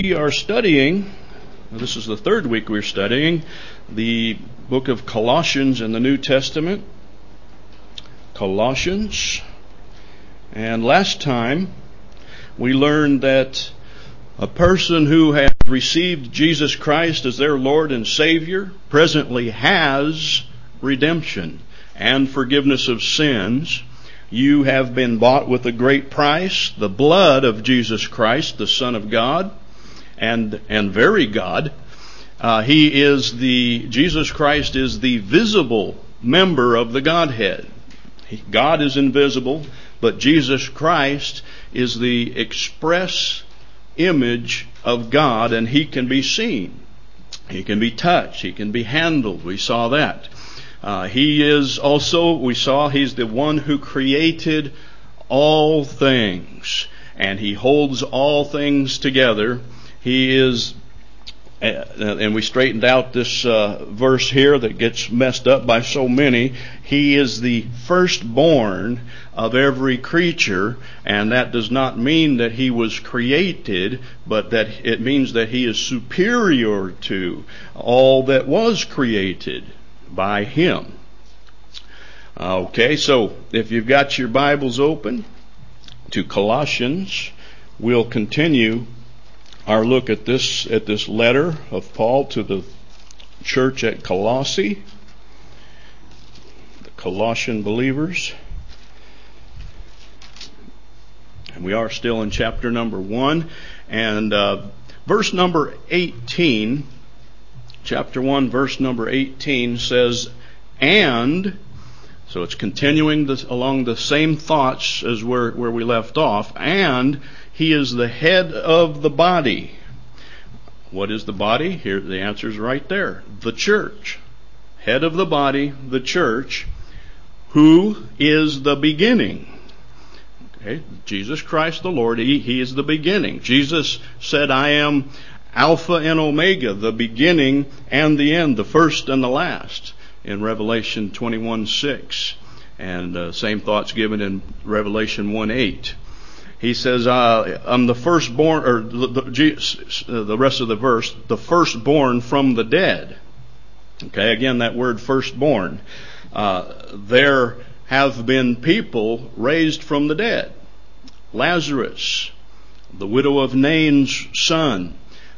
We are studying, this is the third week we're studying, the book of Colossians in the New Testament. Colossians. And last time we learned that a person who has received Jesus Christ as their Lord and Savior presently has redemption and forgiveness of sins. You have been bought with a great price, the blood of Jesus Christ, the Son of God. And very God. Jesus Christ is the visible member of the Godhead. God is invisible, but Jesus Christ is the express image of God, and He can be seen. He can be touched. He can be handled. We saw that. He's the one who created all things, and He holds all things together. He is, and we straightened out this verse here that gets messed up by so many. He is the firstborn of every creature, and that does not mean that He was created, but that it means that He is superior to all that was created by Him. Okay, so if you've got your Bibles open to Colossians, we'll continue our look at this letter of Paul to the church at Colossae, the Colossian believers. And we are still in chapter number 1 and verse number 18. Chapter 1, verse number 18 says, and, so it's continuing along the same thoughts as where we left off, and He is the head of the body. What is the body? Here, the answer is right there. The church. Head of the body, the church, who is the beginning. Okay, Jesus Christ the Lord, He is the beginning. Jesus said, I am Alpha and Omega, the beginning and the end, the first and the last, in Revelation 21:6. And same thoughts given in Revelation 1:8. He says, I'm the firstborn, or the rest of the verse, the firstborn from the dead. Okay, again, that word firstborn. There have been people raised from the dead. Lazarus, the widow of Nain's son,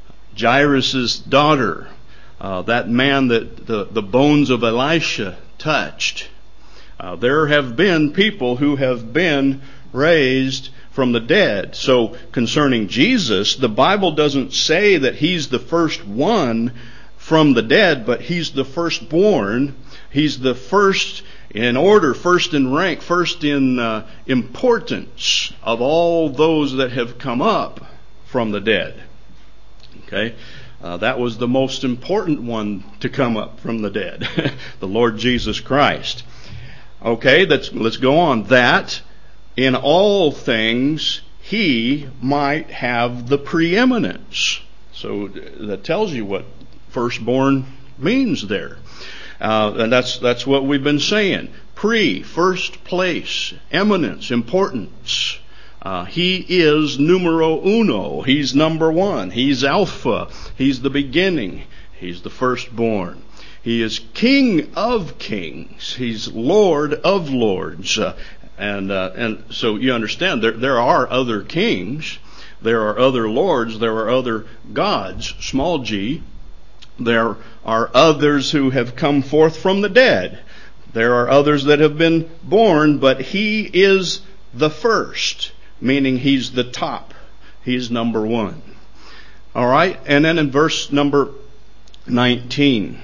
Jairus' daughter, that man that the bones of Elisha touched. There have been people who have been raised from the dead. So concerning Jesus, the Bible doesn't say that He's the first one from the dead, but He's the firstborn. He's the first in order, first in rank, first in importance of all those that have come up from the dead. Okay, that was the most important one to come up from the dead, the Lord Jesus Christ. Okay, let's go on. That in all things He might have the preeminence. So that tells you what firstborn means there. And that's what we've been saying. First place, eminence, importance. He is numero uno. He's number one. He's Alpha. He's the beginning. He's the firstborn. He is King of kings. He's Lord of lords. And so you understand there are other kings. There are other lords. There are other gods, small g. There are others who have come forth from the dead. There are others that have been born, but He is the first, meaning He's the top. He's number one. All right, and then in verse number 19.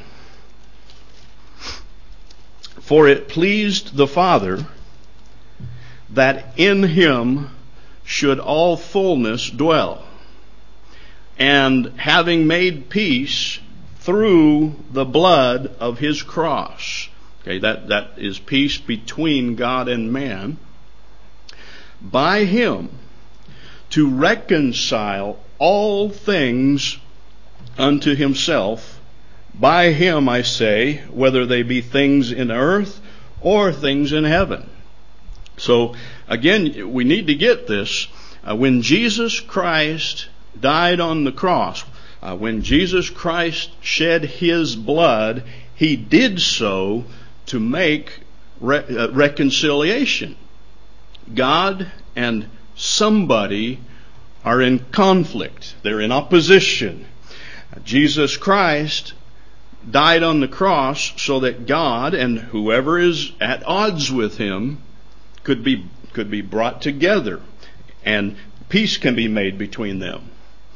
For it pleased the Father that in Him should all fullness dwell, and having made peace through the blood of His cross. Okay, that is peace between God and man. By Him to reconcile all things unto Himself. By Him, I say, whether they be things in earth or things in heaven. So, again, we need to get this. When Jesus Christ died on the cross. When Jesus Christ shed His blood, He did so to make reconciliation. God and somebody are in conflict. They're in opposition. Jesus Christ died on the cross so that God and whoever is at odds with Him could be brought together, and peace can be made between them.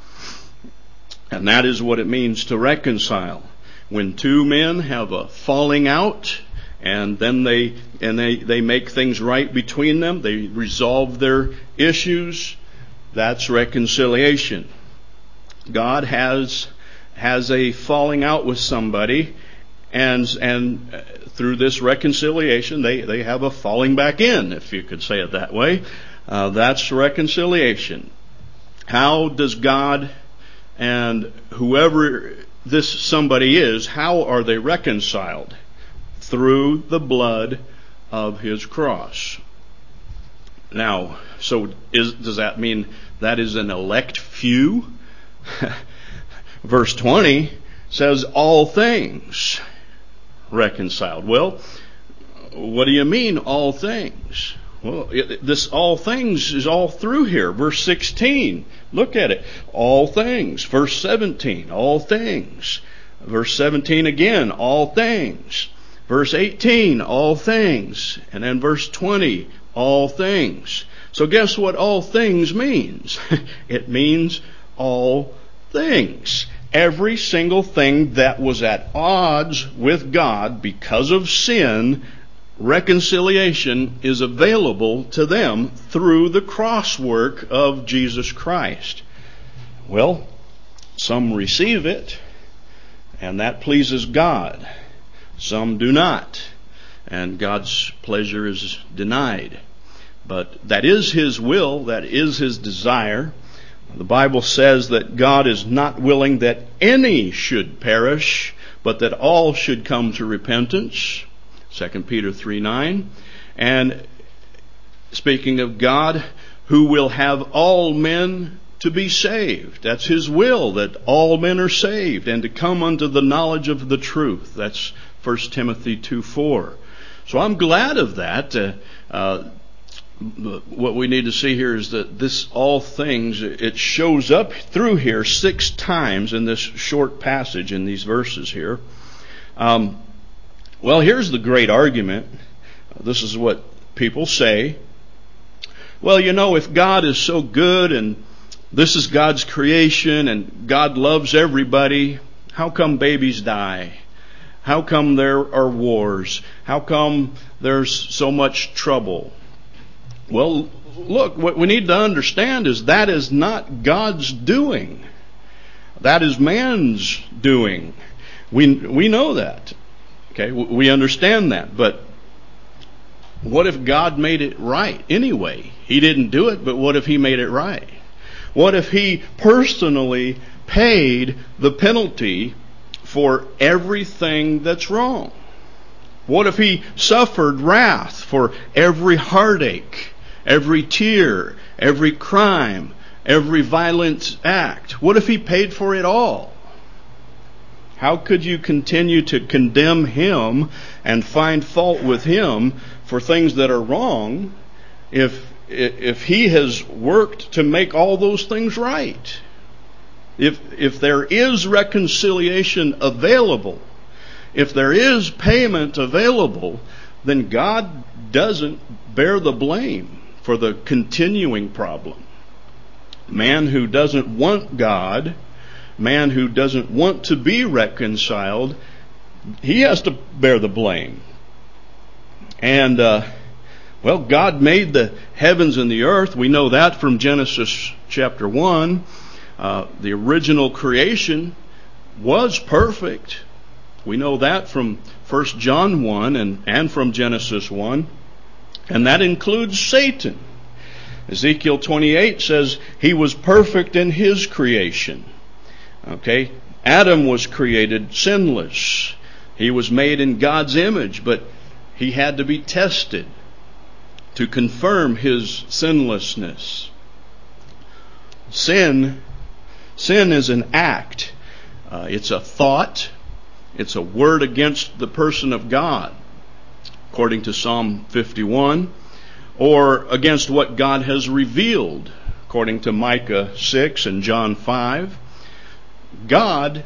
And that is what it means to reconcile. When two men have a falling out, and then they make things right between them, they resolve their issues, that's reconciliation. God has a falling out with somebody, and through this reconciliation, they have a falling back in, if you could say it that way. That's reconciliation. How does God and whoever this somebody is, how are they reconciled? Through the blood of His cross. Now, so does that mean that is an elect few? Verse 20 says all things reconciled. Well, what do you mean all things? Well, this all things is all through here. Verse 16, look at it. All things. Verse 17, all things. Verse 17 again, all things. Verse 18, all things. And then verse 20, all things. So guess what all things means? It means all things. Every single thing that was at odds with God because of sin, reconciliation is available to them through the cross work of Jesus Christ. Well, some receive it, and that pleases God. Some do not, and God's pleasure is denied. But that is His will, that is His desire. The Bible says that God is not willing that any should perish, but that all should come to repentance. 2 Peter 3:9. And speaking of God, who will have all men to be saved. That's His will, that all men are saved and to come unto the knowledge of the truth. That's 1 Timothy 2:4. So I'm glad of that. What we need to see here is that this all things, it shows up through here 6 times in this short passage in these verses here. Well, here's the great argument. This is what people say. Well, if God is so good and this is God's creation and God loves everybody, how come babies die? How come there are wars? How come there's so much trouble? Well, look, what we need to understand is that is not God's doing. That is man's doing. We know that. Okay, we understand that. But what if God made it right anyway? He didn't do it, but what if He made it right? What if He personally paid the penalty for everything that's wrong? What if He suffered wrath for every heartache, every tear, every crime, every violent act? What if He paid for it all? How could you continue to condemn Him and find fault with Him for things that are wrong if He has worked to make all those things right? If there is reconciliation available, if there is payment available, then God doesn't bear the blame for the continuing problem. Man who doesn't want God, man who doesn't want to be reconciled, he has to bear the blame. And, God made the heavens and the earth. We know that from Genesis chapter 1. The original creation was perfect. We know that from 1 John 1 and from Genesis 1. And that includes Satan. Ezekiel 28 says he was perfect in his creation. Okay? Adam was created sinless. He was made in God's image, but he had to be tested to confirm his sinlessness. Sin Sin is an act. It's a thought. It's a word against the person of God, according to Psalm 51, or against what God has revealed, according to Micah 6 and John 5. God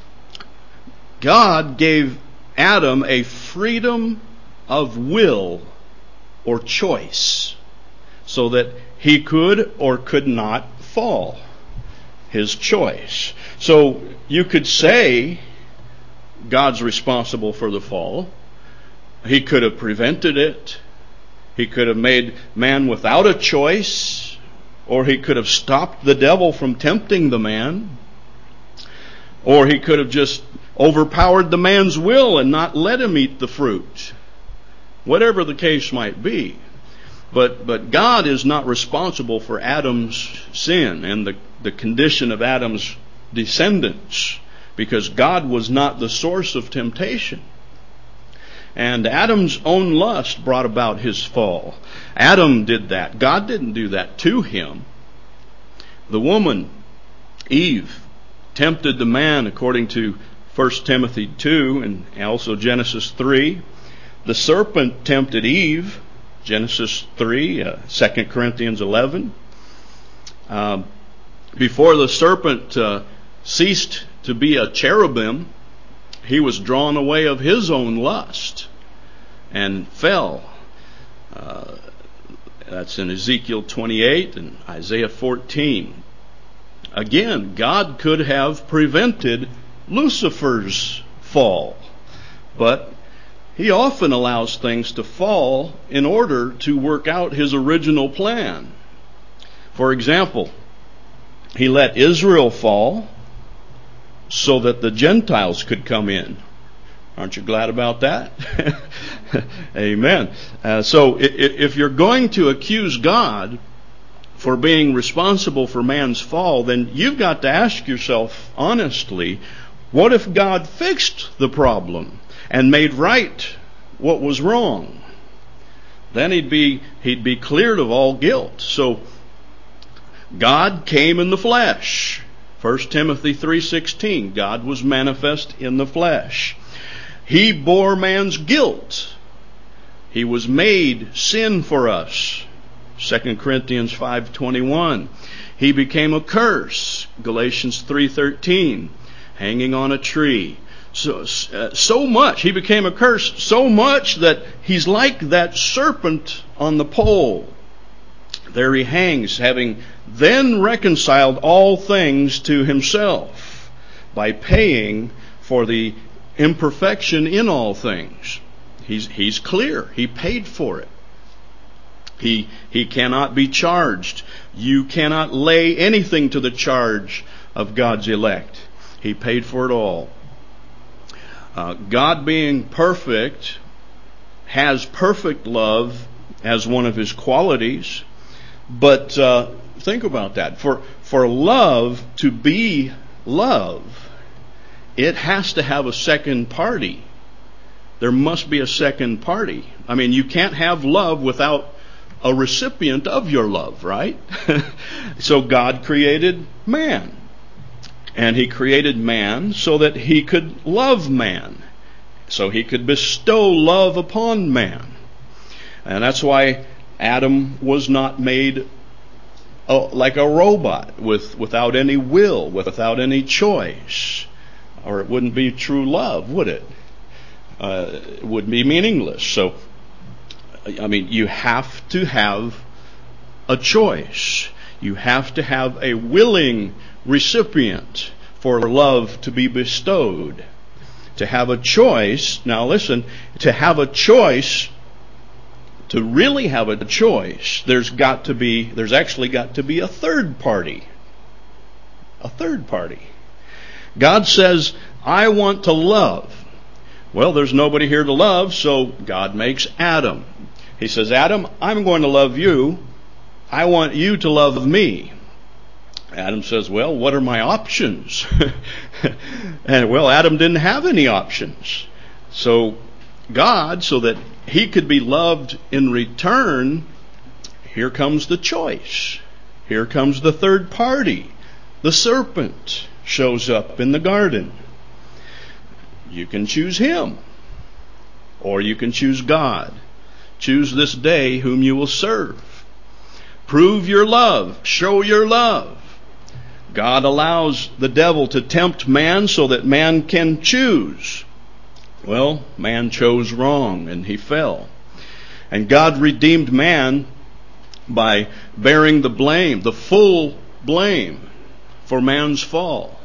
gave Adam a freedom of will or choice so that he could or could not fall. His choice. So you could say God's responsible for the fall. He could have prevented it. He could have made man without a choice, or he could have stopped the devil from tempting the man, or he could have just overpowered the man's will and not let him eat the fruit. Whatever the case might be. But God is not responsible for Adam's sin and the condition of Adam's descendants, because God was not the source of temptation. And Adam's own lust brought about his fall. Adam did that. God didn't do that to him. The woman, Eve, tempted the man according to 1 Timothy 2 and also Genesis 3. The serpent tempted Eve, Genesis 3, 2 Corinthians 11. Before the serpent ceased to be a cherubim, he was drawn away of his own lust and fell. That's in Ezekiel 28 and Isaiah 14. Again, God could have prevented Lucifer's fall, but He often allows things to fall in order to work out His original plan. For example, He let Israel fall so that the Gentiles could come in. Aren't you glad about that? Amen. So if you're going to accuse God for being responsible for man's fall, then you've got to ask yourself honestly, what if God fixed the problem and made right what was wrong? Then he'd be cleared of all guilt. So God came in the flesh. 1 Timothy 3:16, God was manifest in the flesh. He bore man's guilt. He was made sin for us. 2 Corinthians 5:21. He became a curse. Galatians 3:13. Hanging on a tree. So much. He became a curse so much that he's like that serpent on the pole. There he hangs, having then reconciled all things to himself by paying for the imperfection in all things. He's clear. He paid for it. He cannot be charged. You cannot lay anything to the charge of God's elect. He paid for it all. God being perfect has perfect love as one of His qualities. But think about that. For love to be love, it has to have a second party. There must be a second party. I mean, you can't have love without a recipient of your love, right? So God created man. And He created man so that He could love man. So He could bestow love upon man. And that's why Adam was not made like a robot without any will, without any choice. Or it wouldn't be true love, would it? It would be meaningless. So, I mean, you have to have a choice. You have to have a willing recipient for love to be bestowed. To have a choice, now listen, to have a choice, to really have a choice, there's actually got to be a third party. A third party. God says, I want to love. Well, there's nobody here to love, so God makes Adam. He says, Adam, I'm going to love you. I want you to love me. Adam says, well, what are my options? And well, Adam didn't have any options. So God, so that he could be loved in return, here comes the choice. Here comes the third party. the serpent shows up in the garden. You can choose him, or you can choose God. Choose this day whom you will serve. Prove your love. Show your love. God allows the devil to tempt man so that man can choose. Well, man chose wrong and he fell. And God redeemed man by bearing the blame, the full blame for man's fall.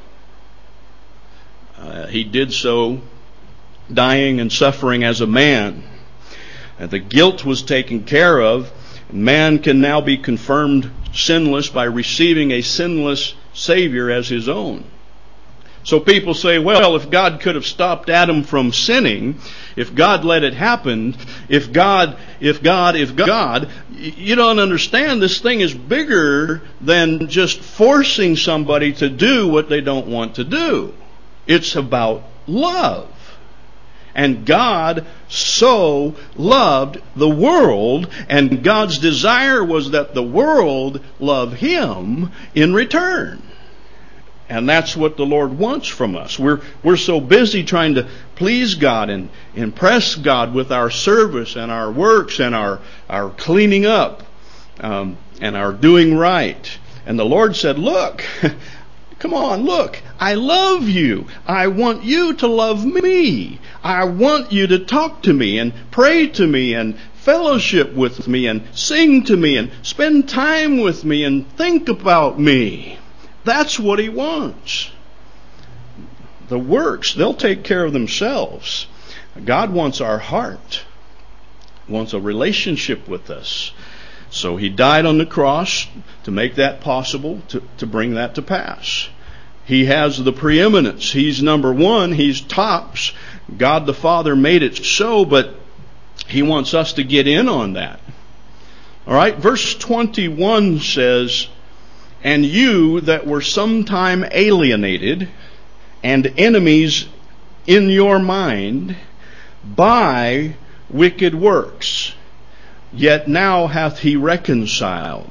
He did so dying and suffering as a man. And the guilt was taken care of. Man can now be confirmed sinless by receiving a sinless Savior as his own. So people say, well, if God could have stopped Adam from sinning, if God let it happen, if God, you don't understand, this thing is bigger than just forcing somebody to do what they don't want to do. It's about love. And God so loved the world, and God's desire was that the world love Him in return. And that's what the Lord wants from us. We're so busy trying to please God and impress God with our service and our works and our cleaning up and our doing right. And the Lord said, look, come on, look, I love you. I want you to love me. I want you to talk to me and pray to me and fellowship with me and sing to me and spend time with me and think about me. That's what He wants. The works, they'll take care of themselves. God wants our heart. He wants a relationship with us. So He died on the cross to make that possible, to bring that to pass. He has the preeminence. He's number one. He's tops. God the Father made it so, but He wants us to get in on that. All right, verse 21 says, and you that were sometime alienated and enemies in your mind by wicked works, yet now hath He reconciled.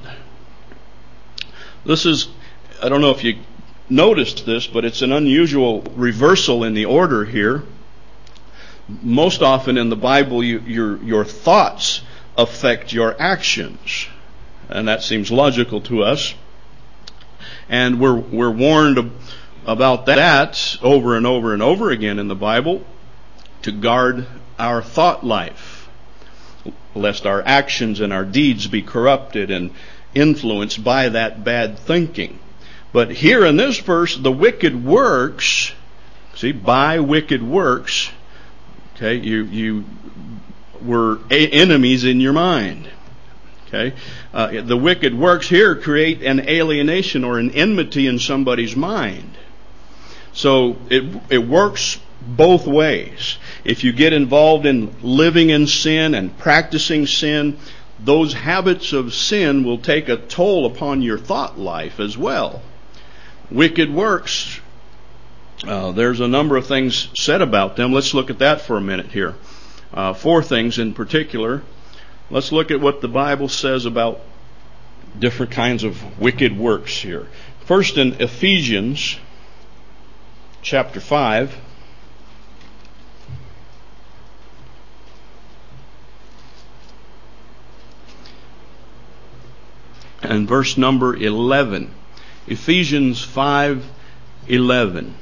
This is, I don't know if you noticed this, but it's an unusual reversal in the order here. Most often in the Bible, your thoughts affect your actions. And that seems logical to us. And we're warned about that over and over and over again in the Bible, to guard our thought life, lest our actions and our deeds be corrupted and influenced by that bad thinking. But here in this verse, the wicked works, see, by wicked works, okay, you were enemies in your mind. Okay, the wicked works here create an alienation or an enmity in somebody's mind. So it works both ways. If you get involved in living in sin and practicing sin, those habits of sin will take a toll upon your thought life as well. Wicked works, there's a number of things said about them. Let's look at that for a minute here. 4 things in particular. Let's look at what the Bible says about different kinds of wicked works here. First, in Ephesians chapter 5. And verse number 11. Ephesians 5:11.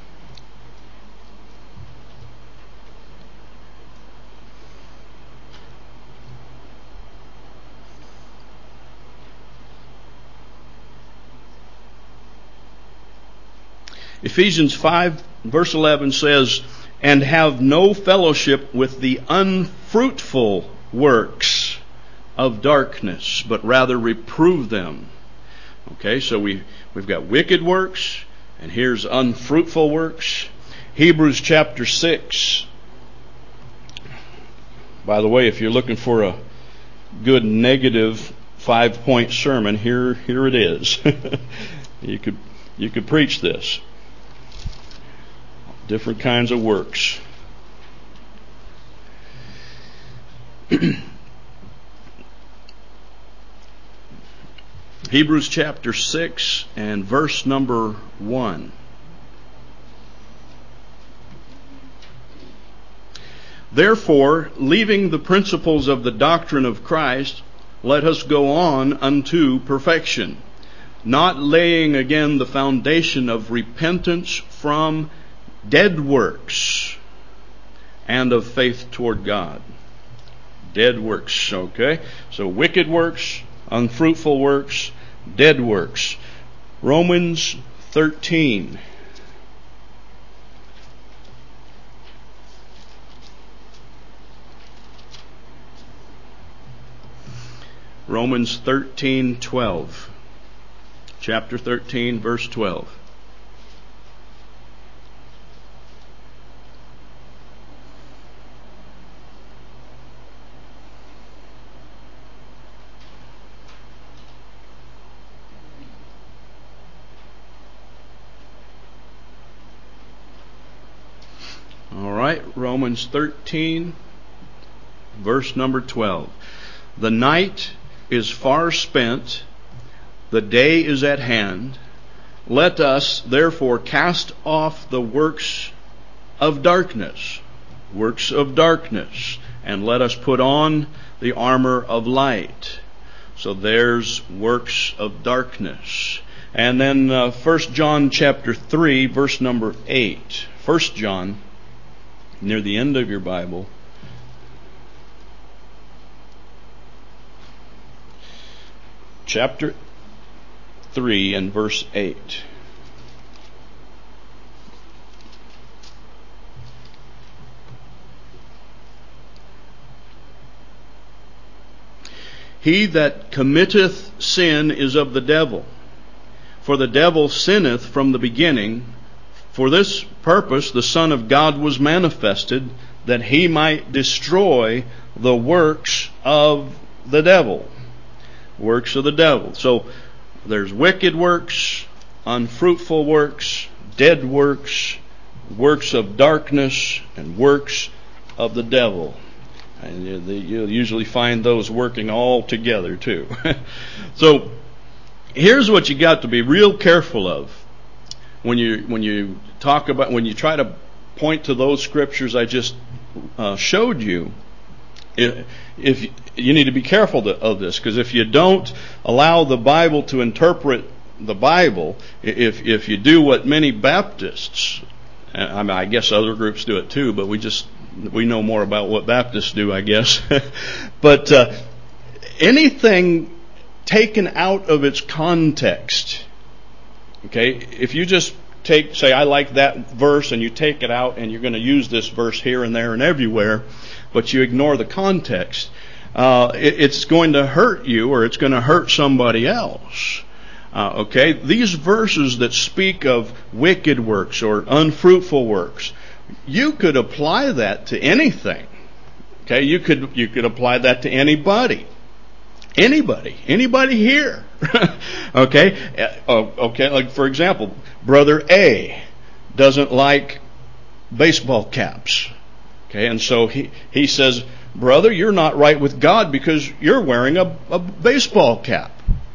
Ephesians 5 verse 11 says, and have no fellowship with the unfruitful works of darkness, but rather reprove them. Okay, so we've got wicked works, and here's unfruitful works. Hebrews chapter 6. By the way, if you're looking for a good negative 5-point sermon, here it is. You could preach this. Different kinds of works. Hebrews chapter 6 and verse number 1. Therefore, leaving the principles of the doctrine of Christ, let us go on unto perfection, not laying again the foundation of repentance from dead works and of faith toward God. Dead works, okay? So wicked works, unfruitful works, dead works. Romans 13. Romans 13:12. Chapter 13, verse 12. All right, Romans 13, verse number 12. The night is far spent, the day is at hand. Let us therefore cast off the works of darkness, and let us put on the armor of light. So there's works of darkness. And then 1 John chapter 3, verse number 8. 1 John, near the end of your Bible. Chapter 3 and verse 8. He that committeth sin is of the devil, for the devil sinneth from the beginning. For this purpose the Son of God was manifested, that he might destroy the works of the devil. Works of the devil. So there's wicked works, unfruitful works, dead works, works of darkness, and works of the devil. And you'll usually find those working all together too. So here's what you got to be real careful of when you talk about, when you try to point to those scriptures I just showed you. If you need to be careful of this, because if you don't allow the Bible to interpret the Bible, if you do what many Baptists, I mean, I guess other groups do it too, but we know more about what Baptists do, I guess. But anything taken out of its context, okay, if you just say, I like that verse, and you take it out and you're going to use this verse here and there and everywhere, but you ignore the context, it's going to hurt you, or it's going to hurt somebody else. Okay, these verses that speak of wicked works or unfruitful works, you could apply that to anything. Okay, you could apply that to anybody here. Okay, like for example, Brother A doesn't like baseball caps. Okay, and so he says, brother, you're not right with God because you're wearing a baseball cap.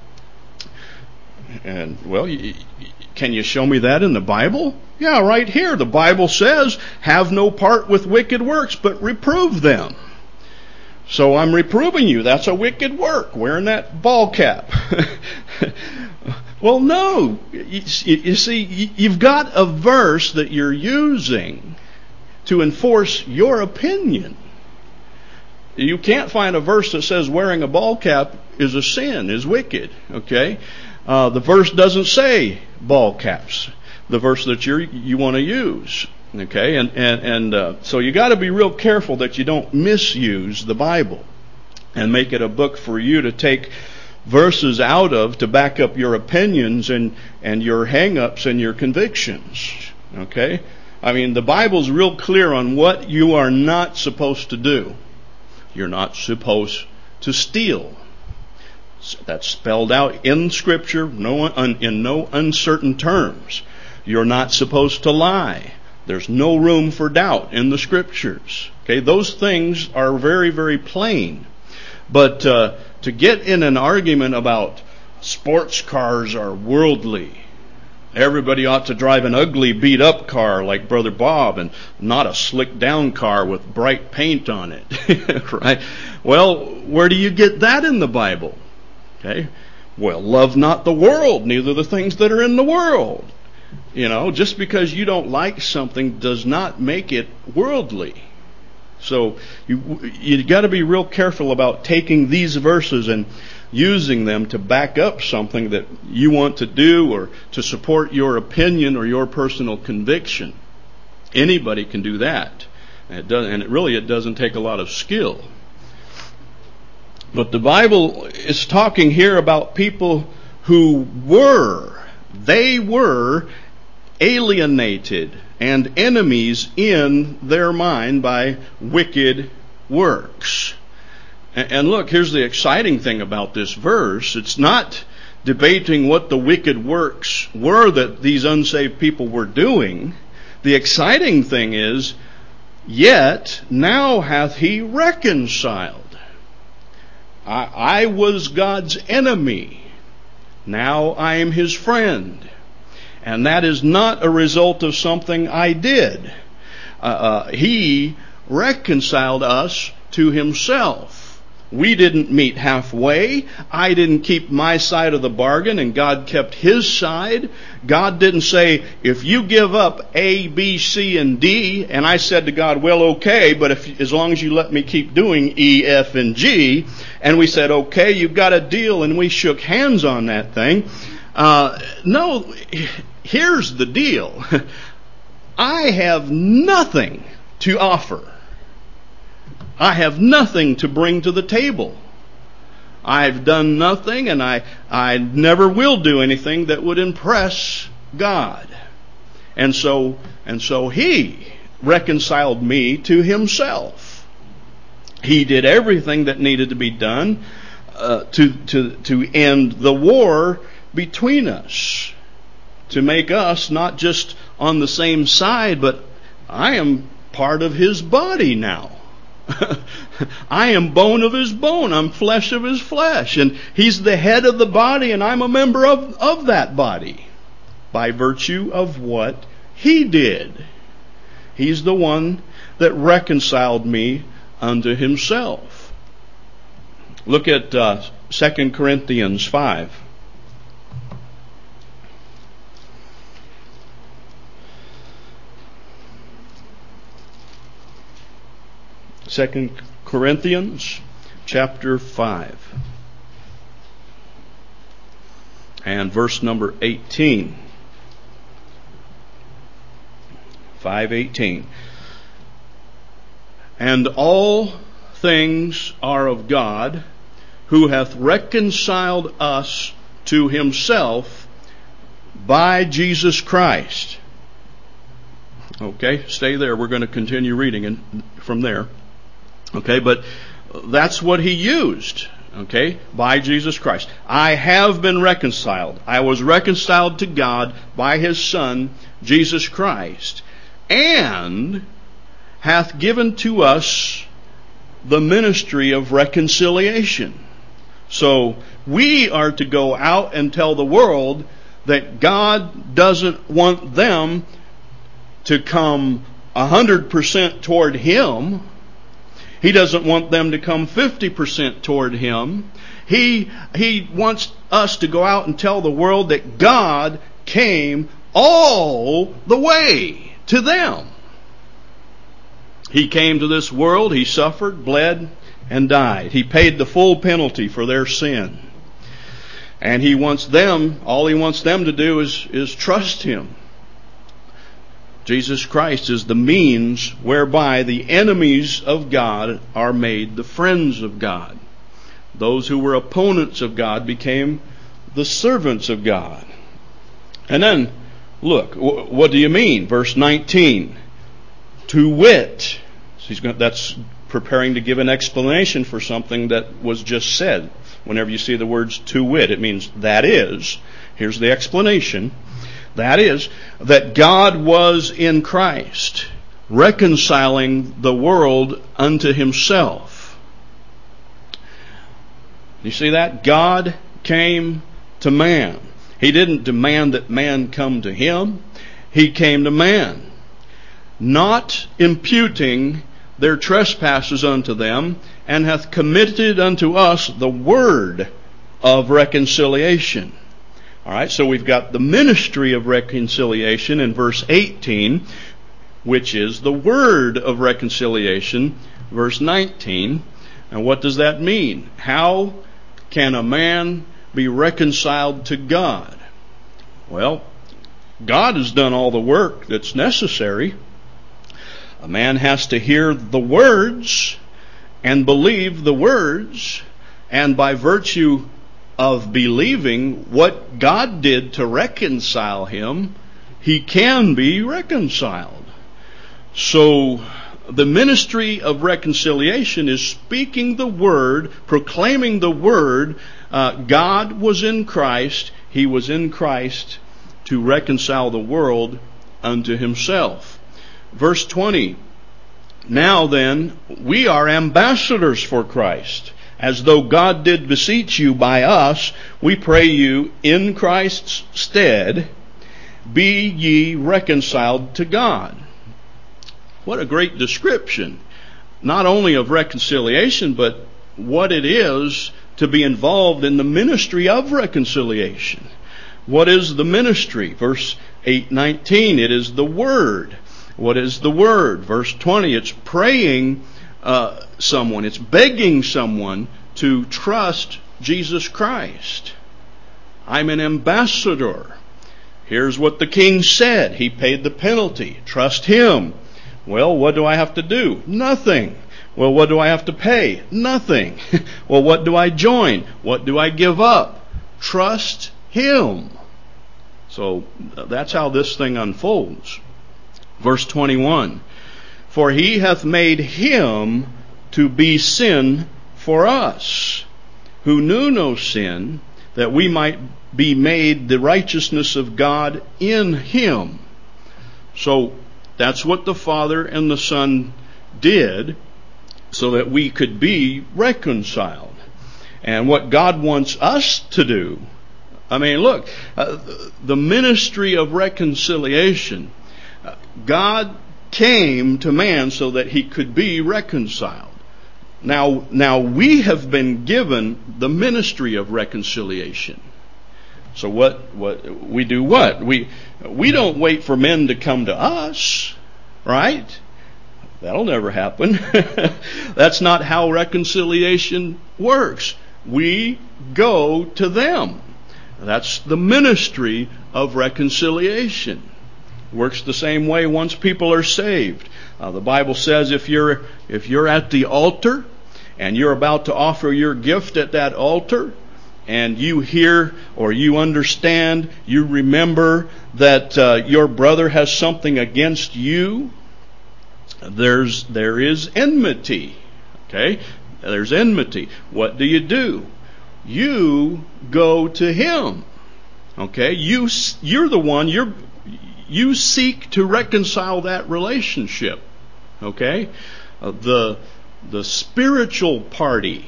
And, well, can you show me that in the Bible? Yeah, right here. The Bible says, have no part with wicked works, but reprove them. So I'm reproving you. That's a wicked work, wearing that ball cap. Well, no. You see, you've got a verse that you're using to enforce your opinion. You can't find a verse that says wearing a ball cap is a sin, is wicked. Okay? The verse doesn't say ball caps. The verse that you want to use. Okay? And so you got to be real careful that you don't misuse the Bible and make it a book for you to take verses out of to back up your opinions and your hang-ups and your convictions. Okay? I mean, the Bible's real clear on what you are not supposed to do. You're not supposed to steal. That's spelled out in Scripture in no uncertain terms. You're not supposed to lie. There's no room for doubt in the Scriptures. Okay, those things are very, very plain. But to get in an argument about sports cars are worldly. Everybody ought to drive an ugly, beat-up car like Brother Bob and not a slick-down car with bright paint on it. Right? Well, where do you get that in the Bible? Okay. Well, love not the world, neither the things that are in the world. Just because you don't like something does not make it worldly. So you got to be real careful about taking these verses and using them to back up something that you want to do or to support your opinion or your personal conviction. Anybody can do that. And it doesn't take a lot of skill. But the Bible is talking here about people who were alienated and enemies in their mind by wicked works. And look, here's the exciting thing about this verse. It's not debating what the wicked works were that these unsaved people were doing. The exciting thing is, yet now hath he reconciled. I was God's enemy. Now I am his friend. And that is not a result of something I did. He reconciled us to himself. We didn't meet halfway. I didn't keep my side of the bargain and God kept his side. God didn't say, if you give up A, B, C, and D, and I said to God, well, okay, but as long as you let me keep doing E, F, and G, and we said, okay, you've got a deal, and we shook hands on that thing. No, here's the deal. I have nothing to offer. I have nothing to bring to the table. I've done nothing, and I never will do anything that would impress God. And so he reconciled me to himself. He did everything that needed to be done to end the war between us, to make us not just on the same side, but I am part of his body now. I am bone of his bone. I'm flesh of his flesh. And he's the head of the body, and I'm a member of that body by virtue of what he did. He's the one that reconciled me unto himself. Look at 2 Corinthians 5. 2 Corinthians chapter 5 and verse number 18. 5:18. And all things are of God, who hath reconciled us to himself by Jesus Christ. Okay, stay there. We're going to continue reading from there. Okay, but that's what he used. Okay, by Jesus Christ. I have been reconciled. I was reconciled to God by his Son, Jesus Christ, and hath given to us the ministry of reconciliation. So we are to go out and tell the world that God doesn't want them to come 100% toward him. He doesn't want them to come 50% toward him. He wants us to go out and tell the world that God came all the way to them. He came to this world, he suffered, bled, and died. He paid the full penalty for their sin. And all he wants them to do is trust him. Jesus Christ is the means whereby the enemies of God are made the friends of God. Those who were opponents of God became the servants of God. And then, look, what do you mean? Verse 19. To wit. That's preparing to give an explanation for something that was just said. Whenever you see the words to wit, it means that is. Here's the explanation. That is, that God was in Christ, reconciling the world unto himself. You see that? God came to man. He didn't demand that man come to him. He came to man, not imputing their trespasses unto them, and hath committed unto us the word of reconciliation. All right, so we've got the ministry of reconciliation in verse 18, which is the word of reconciliation, verse 19. And what does that mean? How can a man be reconciled to God? Well, God has done all the work that's necessary. A man has to hear the words and believe the words, and by virtue of believing what God did to reconcile him, he can be reconciled. So the ministry of reconciliation is speaking the word, proclaiming the word. God was in Christ. He was in Christ to reconcile the world unto himself. Verse 20, now then, we are ambassadors for Christ, as though God did beseech you by us. We pray you in Christ's stead, be ye reconciled to God. What a great description, not only of reconciliation, but what it is to be involved in the ministry of reconciliation. What is the ministry? Verse 8:19, it is the word. What is the word? Verse 20, it's praying someone, it's begging someone to trust Jesus Christ. I'm an ambassador. Here's what the king said. He paid the penalty. Trust him. Well, what do I have to do? Nothing. Well, what do I have to pay? Nothing. Well, what do I join? What do I give up? Trust him. So that's how this thing unfolds. Verse 21, for he hath made him to be sin for us, who knew no sin, that we might be made the righteousness of God in him. So that's what the Father and the Son did, so that we could be reconciled. And what God wants us to do, I mean, look, the ministry of reconciliation, God came to man so that he could be reconciled. Now we have been given the ministry of reconciliation. So what we do? What we don't wait for men to come to us, right? That'll never happen. That's not how reconciliation works. We go to them. That's the ministry of reconciliation. Works the same way once people are saved. The Bible says if you're at the altar and you're about to offer your gift at that altar, and you hear or you understand, you remember that your brother has something against you, there is enmity. Okay? There's enmity. What do? You go to him. Okay? You're the one, you seek to reconcile that relationship. Okay? The spiritual party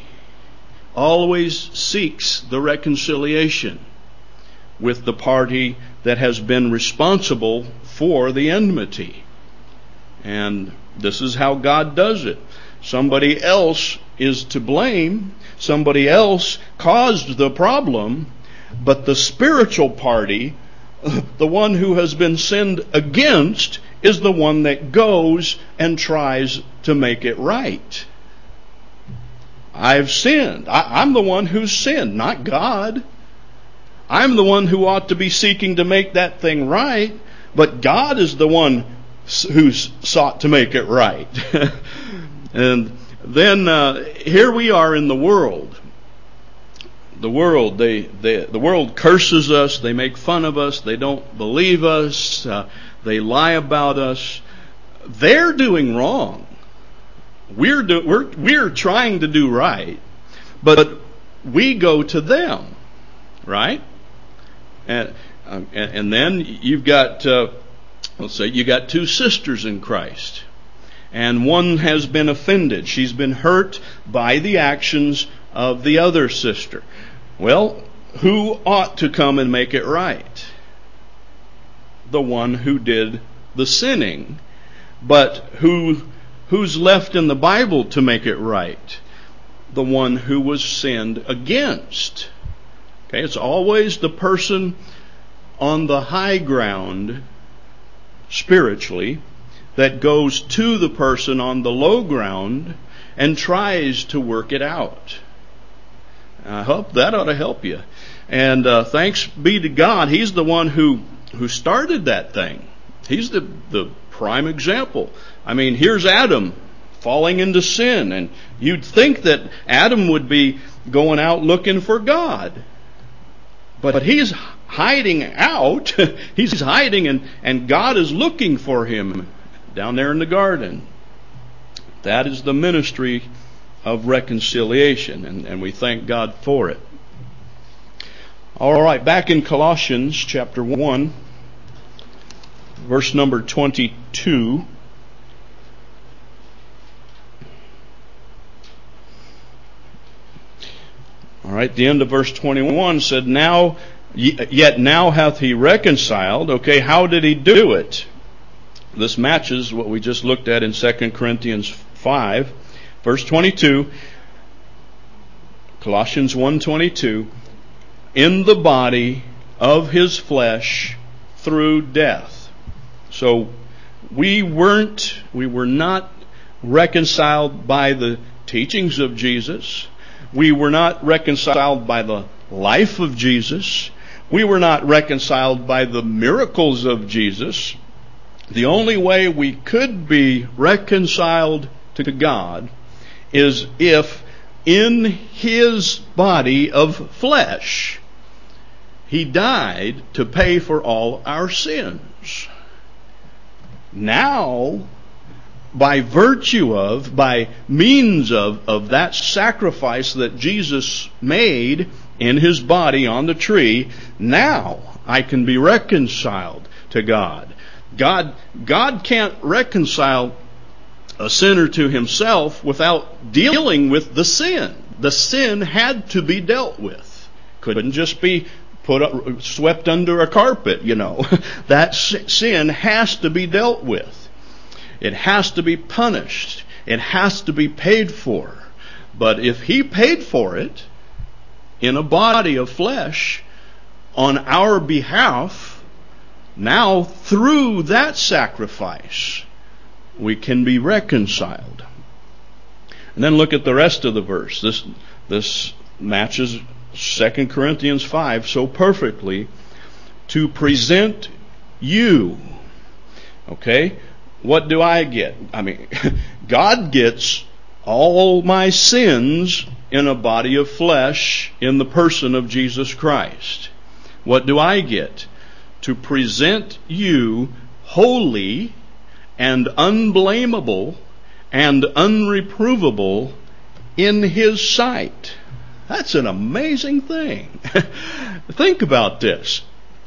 always seeks the reconciliation with the party that has been responsible for the enmity. And this is how God does it. Somebody else is to blame. Somebody else caused the problem. But the spiritual party, the one who has been sinned against, is the one that goes and tries to make it right. I've sinned. I'm the one who's sinned, not God. I'm the one who ought to be seeking to make that thing right, but God is the one who's sought to make it right. And then here we are in the world. The world, the world curses us. They make fun of us. They don't believe us. They lie about us. They're doing wrong. We're trying to do right, but we go to them, right? And then you've got let's say you got two sisters in Christ, and one has been offended. She's been hurt by the actions of the other sister. Well, who ought to come and make it right? The one who did the sinning. But who's left in the Bible to make it right? The one who was sinned against. Okay, it's always the person on the high ground spiritually that goes to the person on the low ground and tries to work it out. I hope that ought to help you. And thanks be to God, He's the one who started that thing. He's the prime example. I mean, here's Adam falling into sin, and you'd think that Adam would be going out looking for God. But he's hiding out. He's hiding, and God is looking for him down there in the garden. That is the ministry of reconciliation, and we thank God for it. All right, back in Colossians chapter 1, verse number 22. All right, the end of verse 21 said, Yet now hath he reconciled. Okay, how did he do it? This matches what we just looked at in 2 Corinthians 5, verse 22. Colossians 1:22. In the body of his flesh through death. So we were not reconciled by the teachings of Jesus. We were not reconciled by the life of Jesus. We were not reconciled by the miracles of Jesus. The only way we could be reconciled to God is if in His body of flesh He died to pay for all our sins. Now, by means of that sacrifice that Jesus made in His body on the tree, now I can be reconciled to God. God can't reconcile a sinner to Himself without dealing with the sin. The sin had to be dealt with. Couldn't just be swept under a carpet, That sin has to be dealt with. It has to be punished. It has to be paid for. But if He paid for it in a body of flesh on our behalf, now through that sacrifice we can be reconciled. And then look at the rest of the verse. This matches 2 Corinthians 5 so perfectly. To present you. Okay? What do I get? I mean, God gets all my sins in a body of flesh in the person of Jesus Christ. What do I get? To present you holy and unblameable and unreprovable in His sight. That's an amazing thing. Think about this.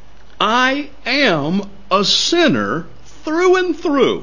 I am a sinner through and through.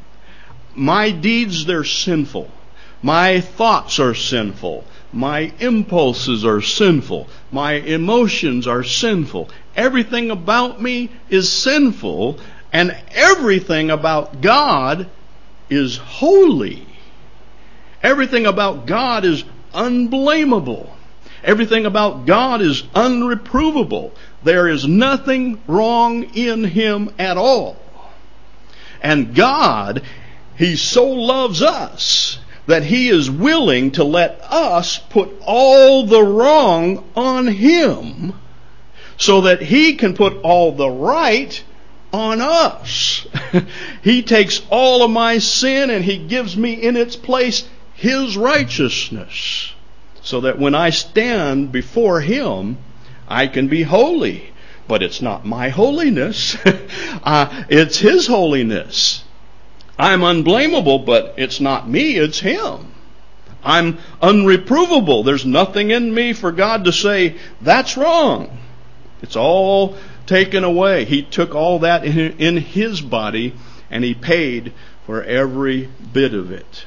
My deeds, they're sinful. My thoughts are sinful. My impulses are sinful. My emotions are sinful. Everything about me is sinful, and everything about God is holy. Everything about God is unblameable. Everything about God is unreprovable. There is nothing wrong in Him at all. And God, He so loves us that He is willing to let us put all the wrong on Him so that He can put all the right on us. He takes all of my sin and He gives me in its place His righteousness, so that when I stand before Him, I can be holy. But it's not my holiness. It's His holiness. I'm unblameable, but it's not me, it's Him. I'm unreprovable. There's nothing in me for God to say, that's wrong. It's all taken away. He took all that in His body, and He paid for every bit of it.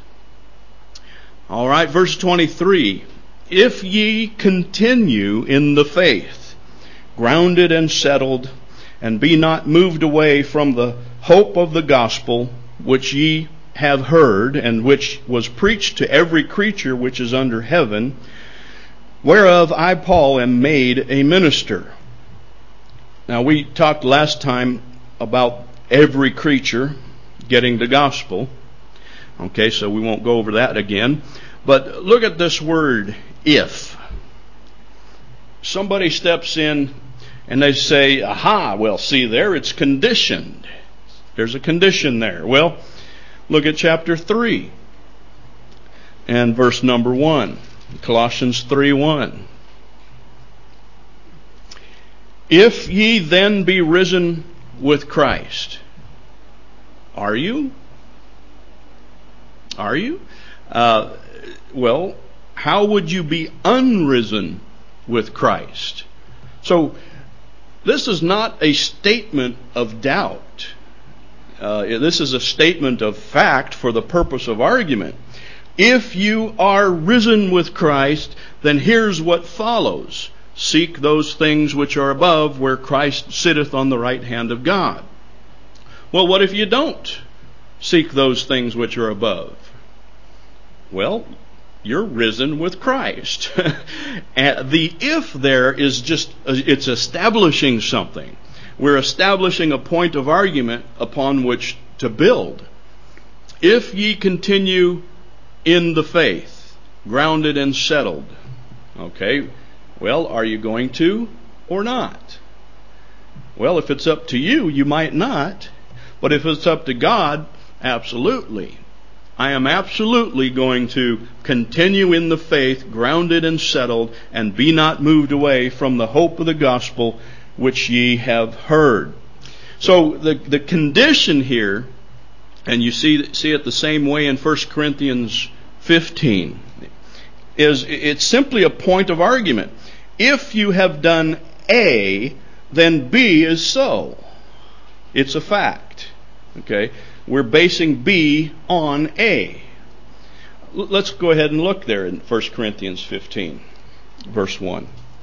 All right, verse 23. If ye continue in the faith. grounded and settled, and be not moved away from the hope of the gospel, which ye have heard, and which was preached to every creature which is under heaven, whereof I, Paul, am made a minister. Now, we talked last time about every creature getting the gospel. Okay, so we won't go over that again. But look at this word, if. Somebody steps in and they say, aha, well, see there, it's conditioned. There's a condition there. Well, look at chapter 3 and verse number 1. Colossians 3:1. If ye then be risen with Christ. Are you? Are you? Well, how would you be unrisen with Christ? So, this is not a statement of doubt. This is a statement of fact for the purpose of argument. If you are risen with Christ, then here's what follows. Seek those things which are above, where Christ sitteth on the right hand of God. Well, what if you don't seek those things which are above? Well, you're risen with Christ. And the if there is just, it's establishing something. We're establishing a point of argument upon which to build. If ye continue in the faith, grounded and settled. Okay, well, are you going to or not? Well, if it's up to you, you might not. But if it's up to God, absolutely. I am absolutely going to continue in the faith, grounded and settled, and be not moved away from the hope of the gospel which ye have heard. So the condition here, and you see it the same way in 1 Corinthians 15, is it's simply a point of argument. If you have done A, then B is so. It's a fact. Okay? We're basing B on A. Let's go ahead and look there in 1 Corinthians 15, verse 1.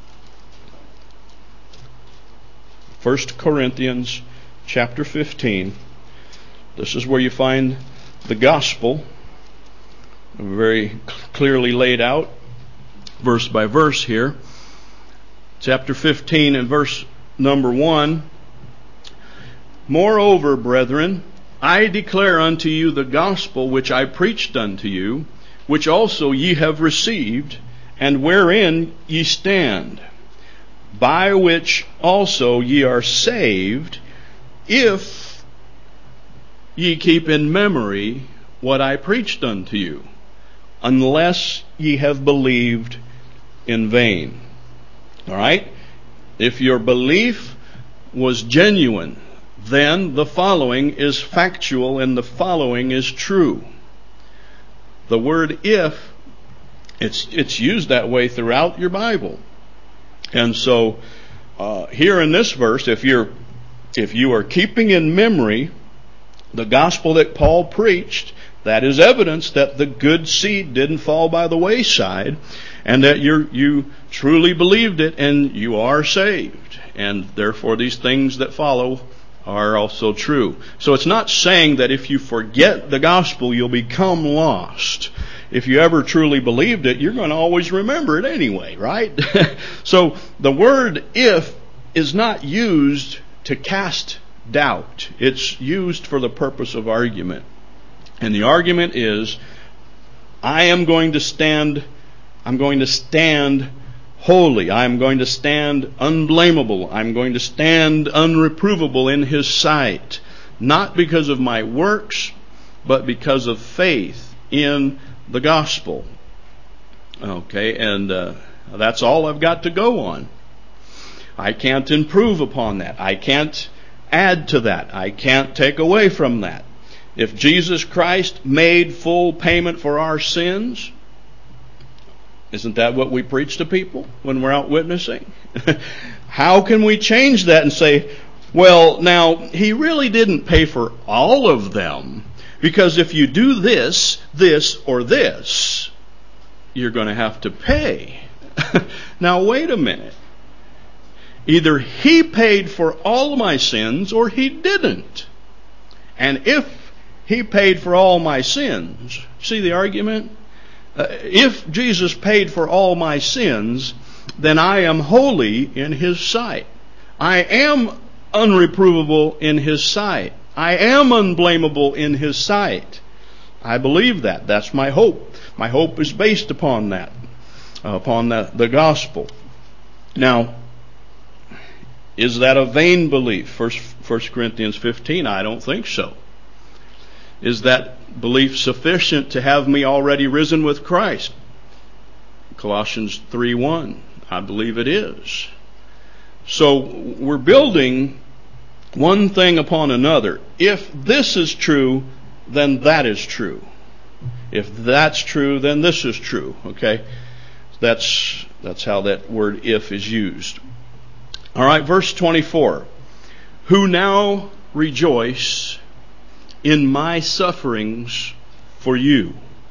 1 Corinthians chapter 15. This is where you find the gospel very clearly laid out, verse by verse here. Chapter 15 and verse number 1. Moreover, brethren, I declare unto you the gospel which I preached unto you, which also ye have received, and wherein ye stand, by which also ye are saved, if ye keep in memory what I preached unto you, unless ye have believed in vain. All right? If your belief was genuine, then the following is factual and the following is true. The word if, it's used that way throughout your Bible. And so here in this verse, if you are keeping in memory the gospel that Paul preached, that is evidence that the good seed didn't fall by the wayside, and that you truly believed it and you are saved. And therefore these things that follow are also true. So it's not saying that if you forget the gospel, you'll become lost. If you ever truly believed it, you're going to always remember it anyway, right? So the word if is not used to cast doubt. It's used for the purpose of argument. And the argument is, I'm going to stand holy. I'm going to stand unblameable. I'm going to stand unreprovable in His sight. Not because of my works, but because of faith in the gospel. Okay, and that's all I've got to go on. I can't improve upon that. I can't add to that. I can't take away from that. If Jesus Christ made full payment for our sins, isn't that what we preach to people when we're out witnessing? How can we change that and say, well, now, He really didn't pay for all of them, because if you do this, this, or this, you're going to have to pay. Now, wait a minute. Either He paid for all my sins or He didn't. And if He paid for all my sins, see the argument? If Jesus paid for all my sins, then I am holy in His sight. I am unreprovable in His sight. I am unblameable in His sight. I believe that. That's my hope. My hope is based upon that, upon the gospel. Now, is that a vain belief? 1 Corinthians 15, I don't think so. Is that belief sufficient to have me already risen with Christ? Colossians 3:1, I believe it is. So we're building one thing upon another. If this is true, then that is true. If that's true, then this is true. Okay? That's how that word if is used. All right, verse 24. Who now rejoice in my sufferings for you.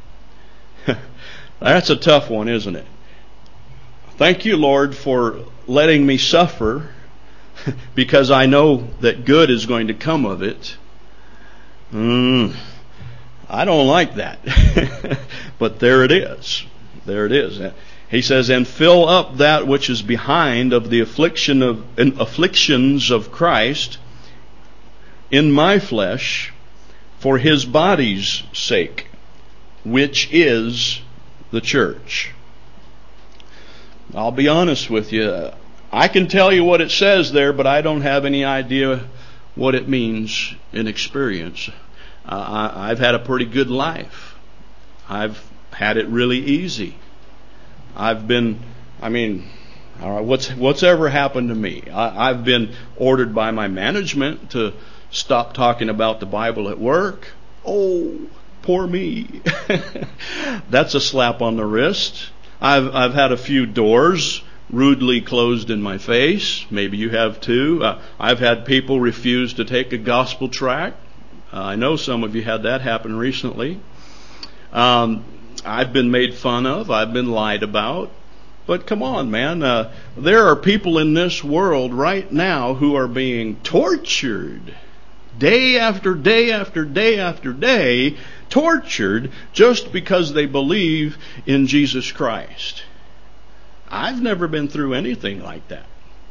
That's a tough one, isn't it? Thank you, Lord, for letting me suffer, because I know that good is going to come of it. I don't like that. But there it is. There it is. He says, and fill up that which is behind of the afflictions of Christ in my flesh, for His body's sake, which is the church. I'll be honest with you. I can tell you what it says there, but I don't have any idea what it means in experience. I've had a pretty good life. I've had it really easy. I've been, all right, what's ever happened to me? I've been ordered by my management to stop talking about the Bible at work. Oh, poor me. That's a slap on the wrist. I've had a few doors rudely closed in my face. Maybe you have too. I've had people refuse to take a gospel tract. I know some of you had that happen recently. I've been made fun of. I've been lied about. But come on, man. There are people in this world right now who are being tortured. Day after day after day after day, tortured just because they believe in Jesus Christ. I've never been through anything like that.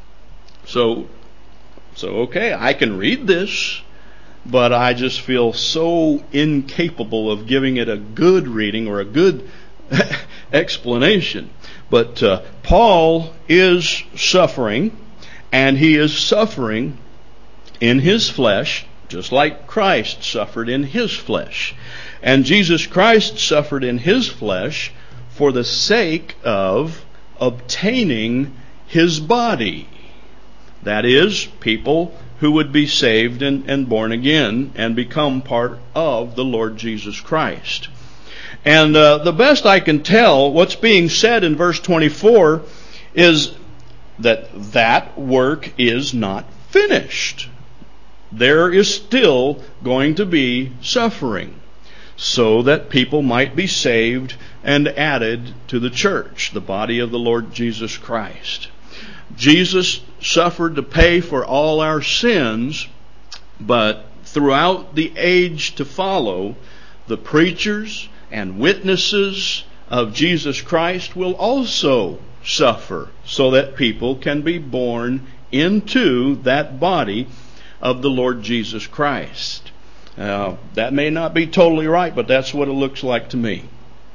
So okay, I can read this, but I just feel so incapable of giving it a good reading or a good explanation. But Paul is suffering, and he is suffering in his flesh, just like Christ suffered in His flesh. And Jesus Christ suffered in His flesh for the sake of obtaining His body. That is, people who would be saved and born again and become part of the Lord Jesus Christ. And the best I can tell, what's being said in verse 24 is that work is not finished. There is still going to be suffering, so that people might be saved and added to the church, the body of the Lord Jesus Christ. Jesus suffered to pay for all our sins, but throughout the age to follow, the preachers and witnesses of Jesus Christ will also suffer, so that people can be born into that body of the Lord Jesus Christ. That may not be totally right, but that's what it looks like to me.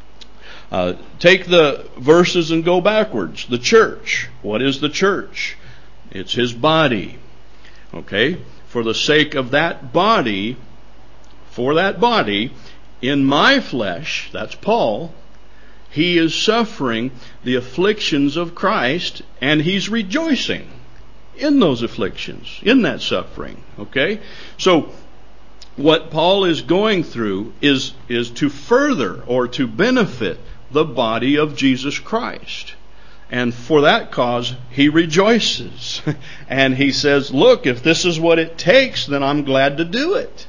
Take the verses and go backwards. The church. What is the church? It's His body. Okay? For the sake of that body, for that body, in my flesh, that's Paul, he is suffering the afflictions of Christ, and he's rejoicing in those afflictions, in that suffering. Okay? So, what Paul is going through is to further or to benefit the body of Jesus Christ. And for that cause, he rejoices. And he says, look, if this is what it takes, then I'm glad to do it.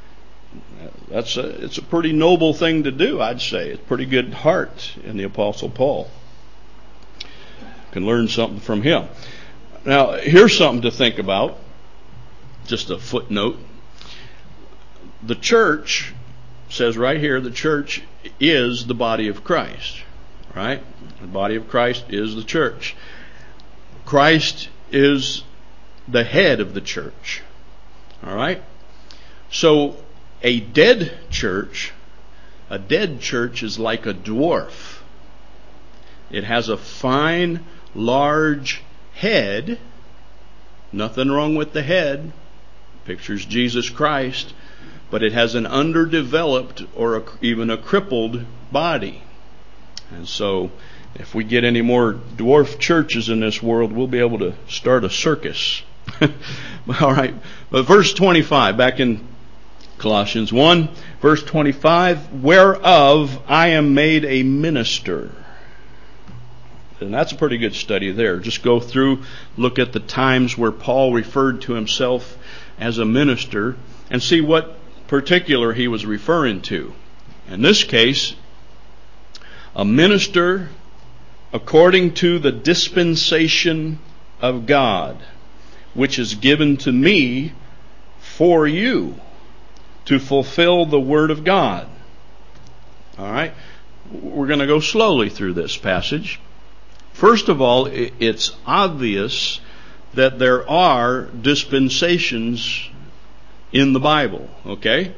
It's a pretty noble thing to do, I'd say. It's a pretty good heart in the Apostle Paul. You can learn something from him. Now, here's something to think about. Just a footnote. The church says right here, the church is the body of Christ. Right? The body of Christ is the church. Christ is the head of the church. All right? So, a dead church is like a dwarf. It has a fine, large head. Nothing wrong with the head. Pictures Jesus Christ. But it has an underdeveloped or even a crippled body. And so, if we get any more dwarf churches in this world, we'll be able to start a circus. All right. But verse 25, back in Colossians 1, verse 25, whereof I am made a minister. And that's a pretty good study there. Just go through, look at the times where Paul referred to himself as a minister, and see what particular he was referring to. In this case, a minister according to the dispensation of God, which is given to me for you to fulfill the word of God. All right? We're going to go slowly through this passage. First of all, it's obvious that there are dispensations in the Bible. Okay?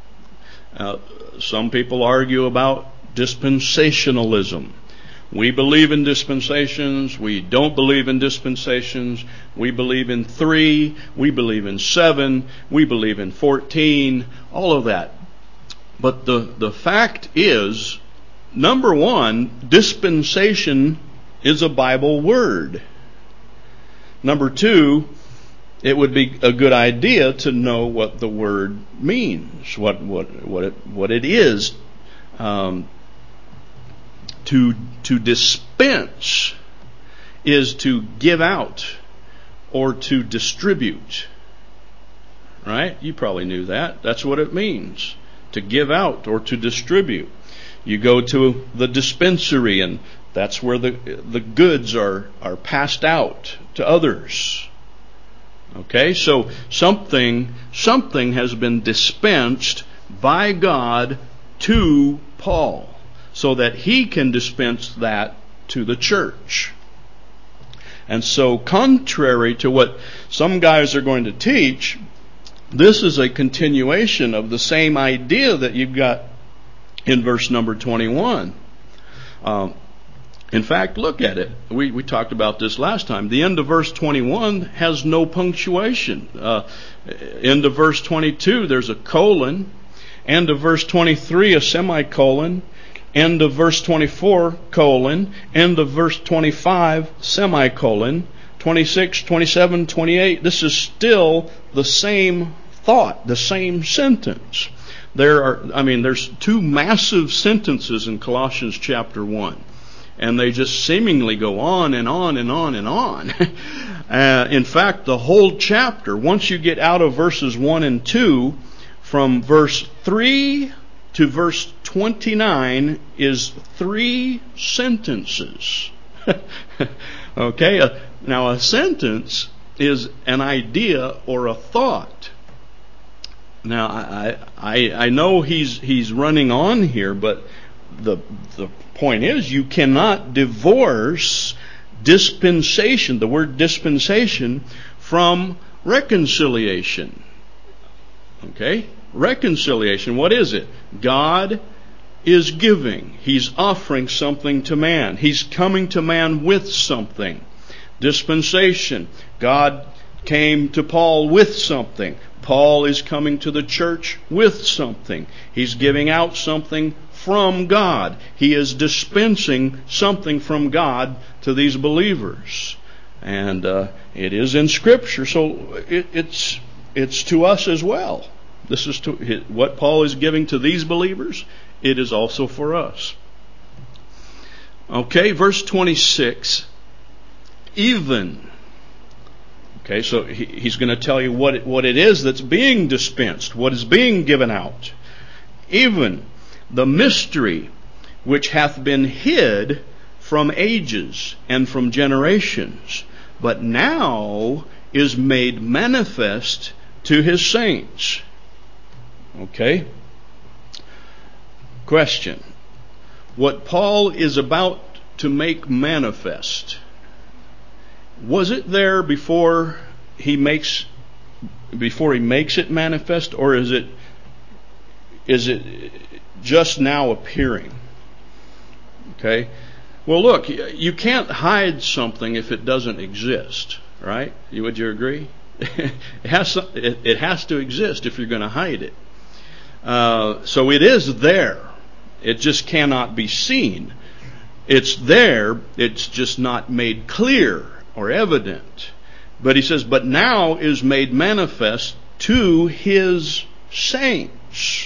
Some people argue about dispensationalism. We believe in dispensations. We don't believe in dispensations. We believe in 3. We believe in 7. We believe in 14. All of that. But the fact is, number one, dispensation is a Bible word. Number two, it would be a good idea to know what the word means, what it is. To dispense is to give out or to distribute. Right? You probably knew that. That's what it means. To give out or to distribute. You go to the dispensary, and that's where the goods are passed out to others. Okay? So something has been dispensed by God to Paul, so that he can dispense that to the church. And so, contrary to what some guys are going to teach, this is a continuation of the same idea that you've got in verse number 21. In fact, look at it. We talked about this last time. The end of verse 21 has no punctuation. End of verse 22, there's a colon. End of verse 23, a semicolon. End of verse 24, colon. End of verse 25, semicolon. 26, 27, 28. This is still the same thought, the same sentence. There's 2 massive sentences in Colossians chapter 1. And they just seemingly go on and on and on and on. In fact, the whole chapter, once you get out of verses 1 and 2, from verse 3 to verse 29 is 3 sentences. Okay? Now, a sentence is an idea or a thought. Now, I know he's running on here, but the point is, you cannot divorce dispensation, the word dispensation, from reconciliation. Okay? Reconciliation, what is it? God is giving. He's offering something to man. He's coming to man with something. Dispensation. God came to Paul with something. Paul is coming to the church with something. He's giving out something from God. He is dispensing something from God to these believers. And it is in Scripture, so it's to us as well. This is what Paul is giving to these believers. It is also for us. Okay, verse 26. Even. Okay, so he's going to tell you what it is that's being dispensed, what is being given out. Even the mystery which hath been hid from ages and from generations, but now is made manifest to his saints. Okay? Question. What Paul is about to make manifest, was it there before he makes it manifest, or is it just now appearing? Okay? Well, look, you can't hide something if it doesn't exist, right? Would you agree? It has to exist if you're going to hide it. So it is there. It just cannot be seen. It's there. It's just not made clear or evident. But he says, but now is made manifest to his saints.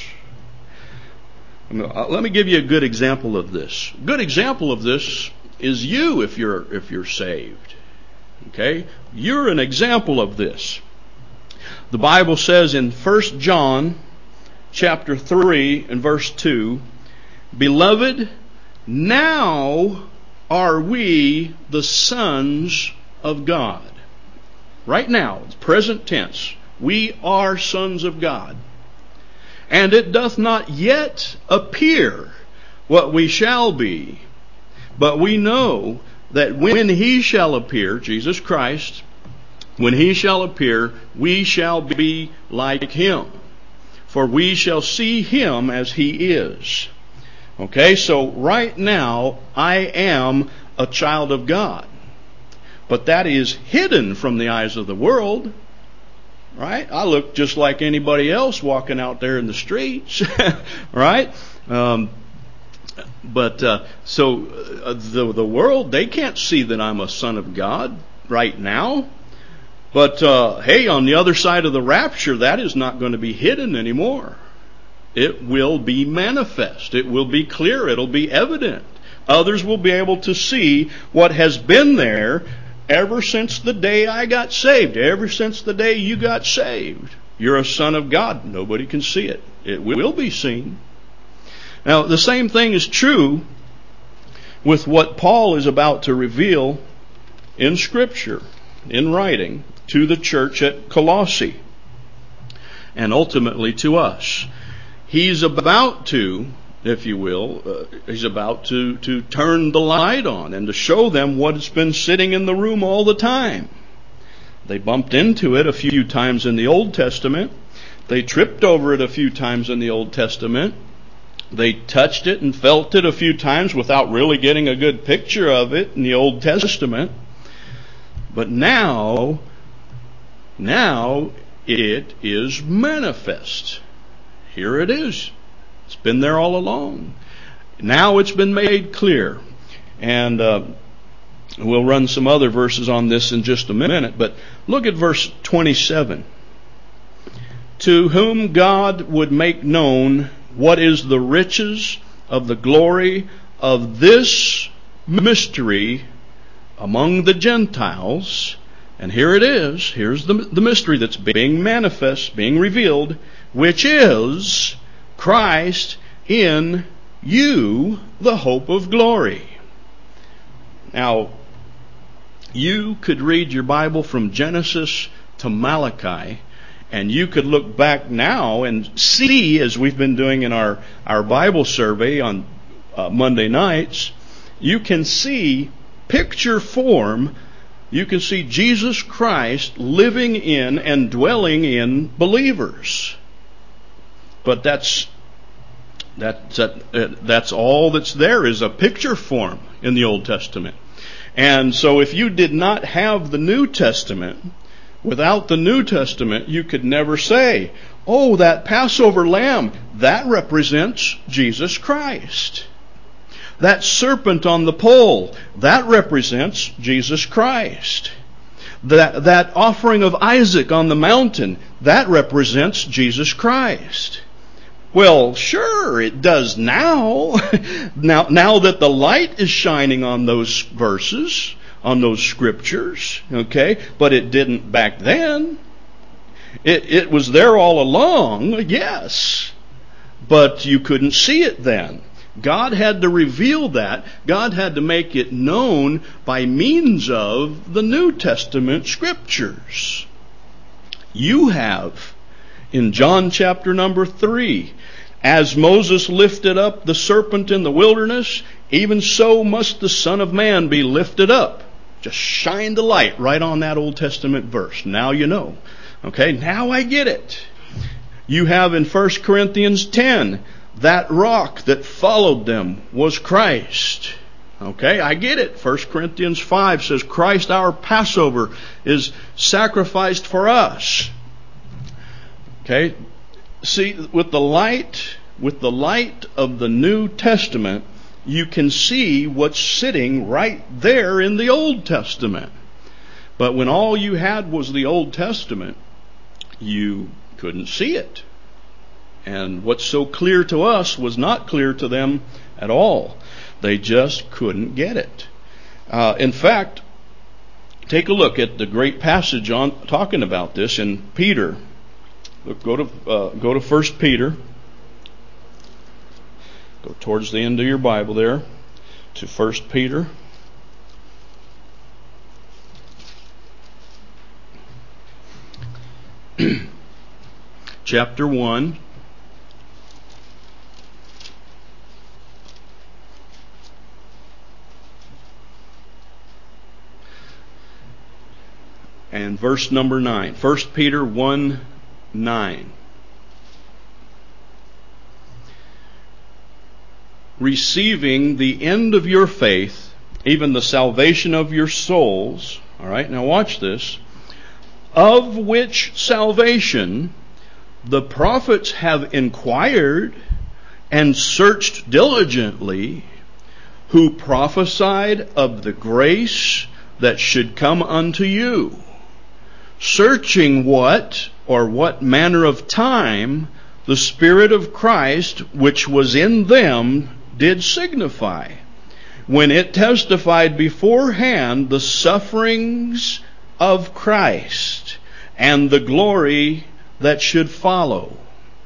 Let me give you a good example of this. A good example of this is you if you're saved. Okay? You're an example of this. The Bible says in 1 John chapter 3 and verse 2, Beloved, now are we the sons of God. Right now, it's present tense. We are sons of God. And it doth not yet appear what we shall be. But we know that when he shall appear, Jesus Christ, when he shall appear, we shall be like him. For we shall see him as he is. Okay, so right now, I am a child of God. But that is hidden from the eyes of the world. Right? I look just like anybody else walking out there in the streets. Right? The world, they can't see that I'm a son of God right now. But hey, on the other side of the rapture, that is not going to be hidden anymore. It will be manifest. It will be clear. It'll be evident. Others will be able to see what has been there ever since the day I got saved. Ever since the day you got saved. You're a son of God. Nobody can see it. It will be seen. Now, the same thing is true with what Paul is about to reveal in Scripture, in writing, to the church at Colossae, and ultimately to us. He's about to, if you will, he's about to turn the light on and to show them what's been sitting in the room all the time. They bumped into it a few times in the Old Testament. They tripped over it a few times in the Old Testament. They touched it and felt it a few times without really getting a good picture of it in the Old Testament. But now it is manifest. Here it is. It's been there all along. Now it's been made clear. And we'll run some other verses on this in just a minute. But look at verse 27. To whom God would make known what is the riches of the glory of this mystery among the Gentiles. And here it is. Here's the mystery that's being manifest, being revealed, which is Christ in you, the hope of glory. Now, you could read your Bible from Genesis to Malachi, and you could look back now and see, as we've been doing in our Bible survey on Monday nights, you can see picture form. You can see Jesus Christ living in and dwelling in believers. But that's all that's there is a picture form in the Old Testament. And so if you did not have the New Testament, without the New Testament, you could never say, oh, that Passover lamb, that represents Jesus Christ. That serpent on the pole, that represents Jesus Christ. That offering of Isaac on the mountain, that represents Jesus Christ. Well, sure, it does now. Now that the light is shining on those verses, on those scriptures, okay? But it didn't back then. It was there all along, yes. But you couldn't see it then. God had to reveal that. God had to make it known by means of the New Testament scriptures. You have, in John chapter number 3, as Moses lifted up the serpent in the wilderness, even so must the Son of Man be lifted up. Just shine the light right on that Old Testament verse. Now you know. Okay, now I get it. You have in 1 Corinthians 10, that rock that followed them was Christ. Okay, I get it. 1 Corinthians 5 says Christ our Passover is sacrificed for us. Okay, see, with the light of the New Testament, you can see what's sitting right there in the Old Testament. But when all you had was the Old Testament, you couldn't see it. And what's so clear to us was not clear to them at all. They just couldn't get it. In fact, take a look at the great passage on talking about this in Peter. Look, go to 1 Peter. Go towards the end of your Bible there to 1 Peter. Chapter 1. And verse number 9. 1 Peter 1:9. Receiving the end of your faith, even the salvation of your souls. All right, now watch this. Of which salvation the prophets have inquired and searched diligently, who prophesied of the grace that should come unto you, searching what manner of time the Spirit of Christ which was in them did signify, when it testified beforehand the sufferings of Christ and the glory that should follow,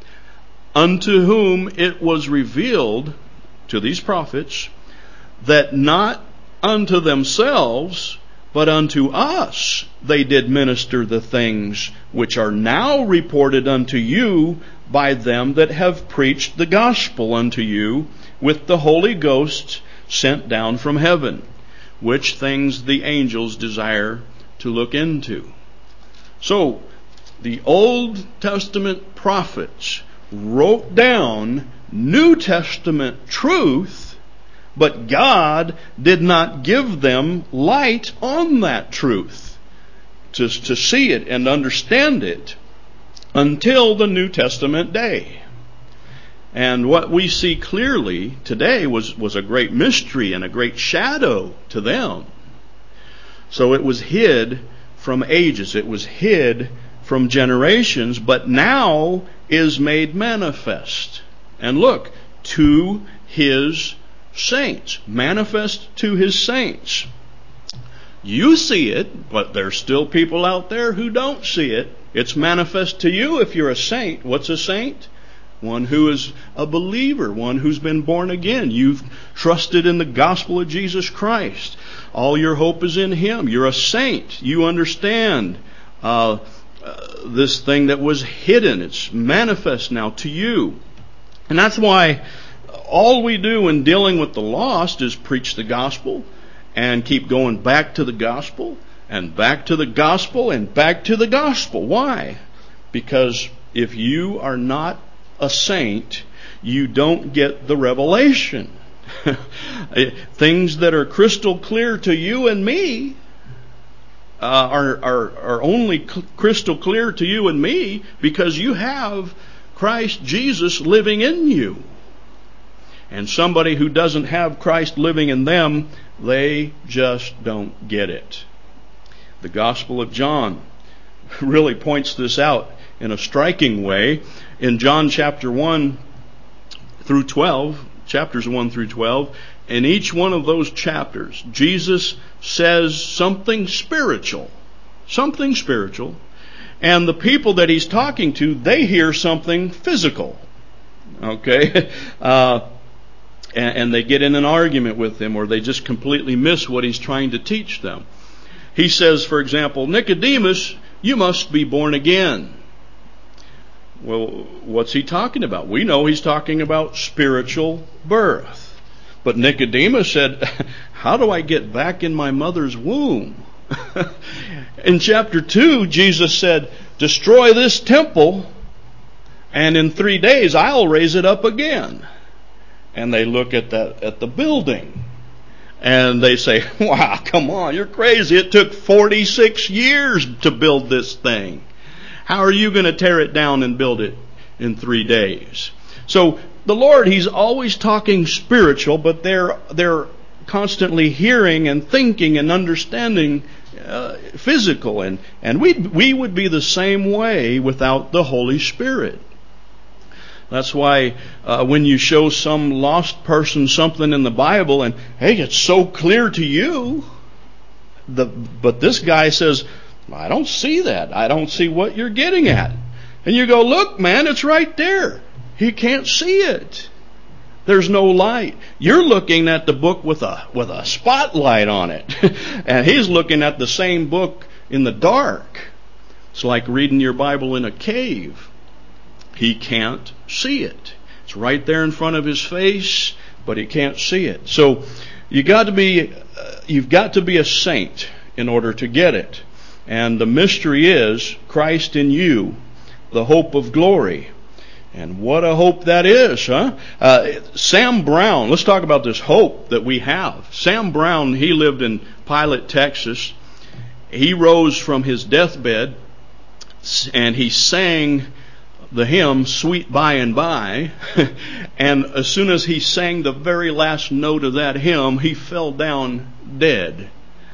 unto whom it was revealed, to these prophets, that not unto themselves, but unto us they did minister the things which are now reported unto you by them that have preached the gospel unto you with the Holy Ghost sent down from heaven, which things the angels desire to look into. So, the Old Testament prophets wrote down New Testament truth, but God did not give them light on that truth to see it and understand it until the New Testament day. And what we see clearly today was a great mystery and a great shadow to them. So it was hid from ages. It was hid from generations, but now is made manifest. And look, to His saints. Manifest to His saints. You see it, but there's still people out there who don't see it. It's manifest to you if you're a saint. What's a saint? One who is a believer, one who's been born again. You've trusted in the gospel of Jesus Christ. All your hope is in Him. You're a saint. You understand this thing that was hidden. It's manifest now to you. And that's why all we do in dealing with the lost is preach the gospel and keep going back to the gospel and back to the gospel and back to the gospel. Why? Because if you are not a saint, you don't get the revelation. Things that are crystal clear to you and me are only crystal clear to you and me because you have Christ Jesus living in you. And somebody who doesn't have Christ living in them, they just don't get it. The Gospel of John really points this out in a striking way. In John chapter 1 through 12, chapters 1 through 12, in each one of those chapters, Jesus says something spiritual. Something spiritual. And the people that He's talking to, they hear something physical. Okay? and they get in an argument with him, or they just completely miss what he's trying to teach them. He says, for example, Nicodemus, you must be born again. Well, what's he talking about? We know he's talking about spiritual birth. But Nicodemus said, how do I get back in my mother's womb? In chapter 2, Jesus said, destroy this temple, and in 3 days I'll raise it up again. And they look at the building, and they say, wow, come on, you're crazy. It took 46 years to build this thing. How are you going to tear it down and build it in 3 days? So the Lord, He's always talking spiritual, but they're constantly hearing and thinking and understanding physical. And we would be the same way without the Holy Spirit. That's why when you show some lost person something in the Bible and, hey, it's so clear to you, but this guy says, I don't see that. I don't see what you're getting at. And you go, look, man, it's right there. He can't see it. There's no light. You're looking at the book with a spotlight on it. And he's looking at the same book in the dark. It's like reading your Bible in a cave. He can't see it. It's right there in front of his face, but he can't see it. So you've got to be a saint in order to get it. And the mystery is Christ in you, the hope of glory. And what a hope that is, huh? Sam Brown, let's talk about this hope that we have. Sam Brown, he lived in Pilot, Texas. He rose from his deathbed and he sang the hymn, Sweet By and By. And as soon as he sang the very last note of that hymn, he fell down dead.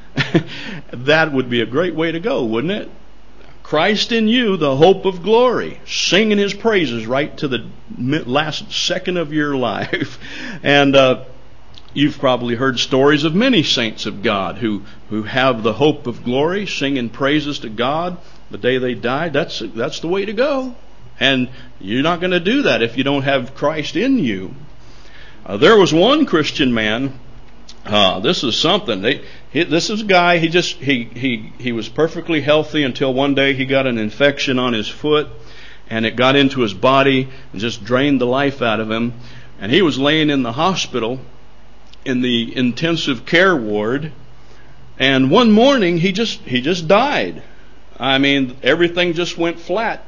That would be a great way to go, wouldn't it? Christ in you, the hope of glory. Singing His praises right to the last second of your life. And you've probably heard stories of many saints of God who have the hope of glory, singing praises to God the day they died. That's the way to go. And you're not going to do that if you don't have Christ in you. There was one Christian man. This is something. This is a guy. He was perfectly healthy until one day he got an infection on his foot, and it got into his body and just drained the life out of him. And he was laying in the hospital in the intensive care ward. And one morning he just died. I mean, everything just went flat.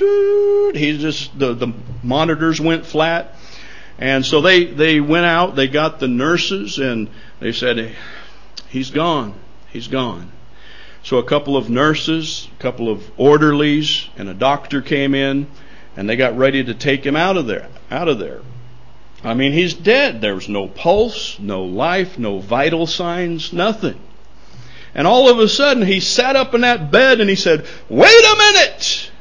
The monitors went flat. And so they went out, they got the nurses, and they said, he's gone. He's gone. So a couple of nurses, a couple of orderlies, and a doctor came in, and they got ready to take him out of there. I mean, he's dead. There was no pulse, no life, no vital signs, nothing. And all of a sudden, he sat up in that bed and he said, wait a minute!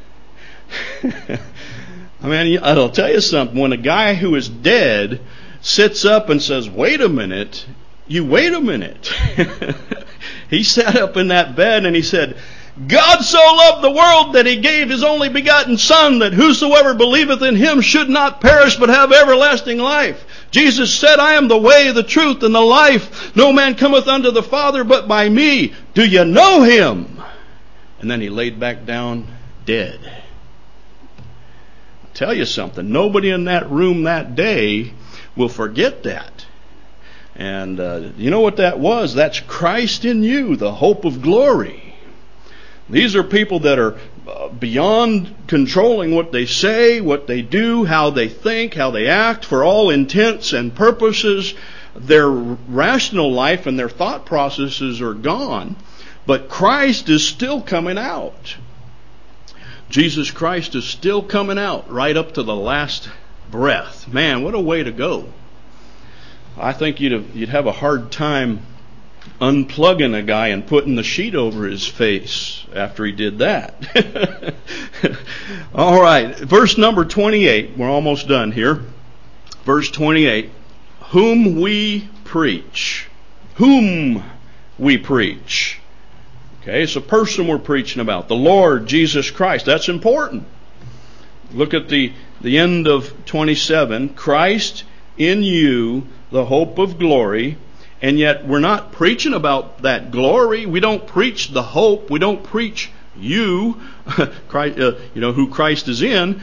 I mean, I'll tell you something. When a guy who is dead sits up and says, wait a minute, you wait a minute. He sat up in that bed and he said, God so loved the world that He gave His only begotten Son, that whosoever believeth in Him should not perish but have everlasting life. Jesus said, I am the way, the truth, and the life. No man cometh unto the Father but by me. Do you know Him? And then he laid back down dead. I'll tell you something. Nobody in that room that day will forget that. And you know what that was? That's Christ in you, the hope of glory. These are people that are beyond controlling what they say, what they do, how they think, how they act. For all intents and purposes, their rational life and their thought processes are gone. But Christ is still coming out. Jesus Christ is still coming out right up to the last breath. Man, what a way to go. I think you'd have a hard time unplugging a guy and putting the sheet over his face after he did that. All right, verse number 28. We're almost done here. Verse 28. Whom we preach. Whom we preach. Okay, it's a person we're preaching about. The Lord Jesus Christ. That's important. Look at the end of 27. Christ in you, the hope of glory, and yet we're not preaching about that glory. We don't preach the hope. We don't preach you, Christ, who Christ is in,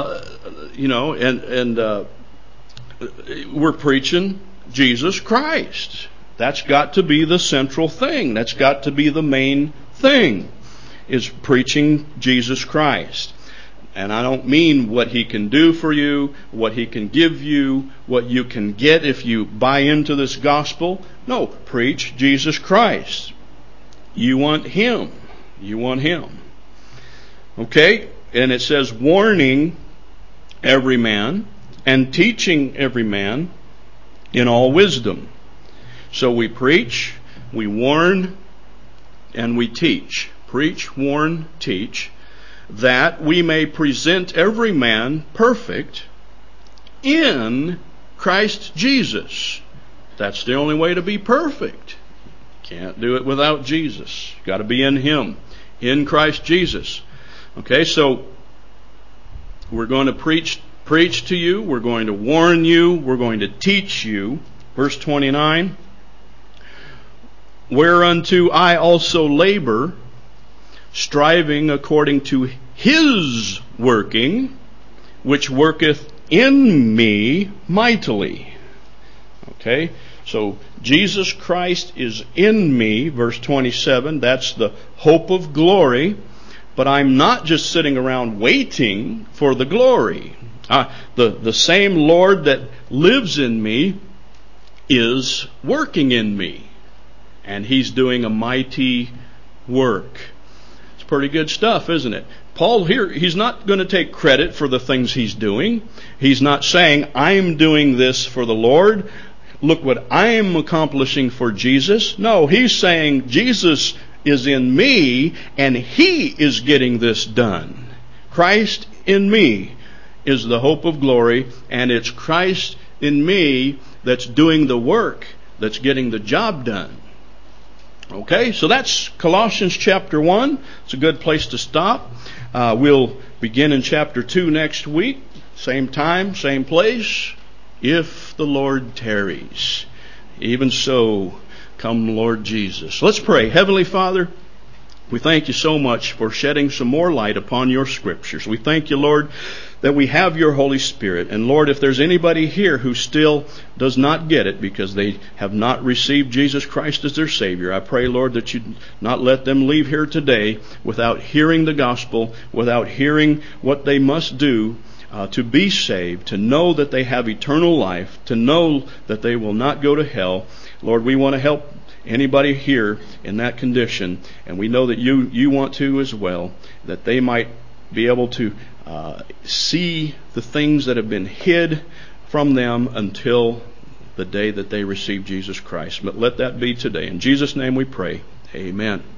we're preaching Jesus Christ. That's got to be the central thing. That's got to be the main thing, is preaching Jesus Christ. And I don't mean what He can do for you, what He can give you, what you can get if you buy into this gospel. No, preach Jesus Christ. You want Him. You want Him. Okay? And it says, warning every man and teaching every man in all wisdom. So we preach, we warn, and we teach. Preach, warn, teach, that we may present every man perfect in Christ Jesus. That's the only way to be perfect. Can't do it without Jesus. Got to be in Him, in Christ Jesus. Okay, so we're going to preach to you, we're going to warn you, we're going to teach you. Verse 29, whereunto I also labor, striving according to His working, which worketh in me mightily. Okay, so Jesus Christ is in me, verse 27, that's the hope of glory, but I'm not just sitting around waiting for the glory. The same Lord that lives in me is working in me, and He's doing a mighty work. It's pretty good stuff, isn't it? Paul here, he's not going to take credit for the things he's doing. He's not saying, I'm doing this for the Lord. Look what I'm accomplishing for Jesus. No, he's saying Jesus is in me and He is getting this done. Christ in me is the hope of glory, and it's Christ in me that's doing the work, that's getting the job done. Okay, so that's Colossians chapter 1. It's a good place to stop. We'll begin in chapter 2 next week. Same time, same place, if the Lord tarries. Even so, come Lord Jesus. Let's pray. Heavenly Father, we thank You so much for shedding some more light upon Your Scriptures. We thank You, Lord, that we have Your Holy Spirit. And Lord, if there's anybody here who still does not get it because they have not received Jesus Christ as their Savior, I pray, Lord, that You'd not let them leave here today without hearing the gospel, without hearing what they must do to be saved, to know that they have eternal life, to know that they will not go to hell. Lord, we want to help anybody here in that condition, and we know that you want to as well, that they might be able to see the things that have been hid from them until the day that they receive Jesus Christ. But let that be today. In Jesus' name we pray. Amen.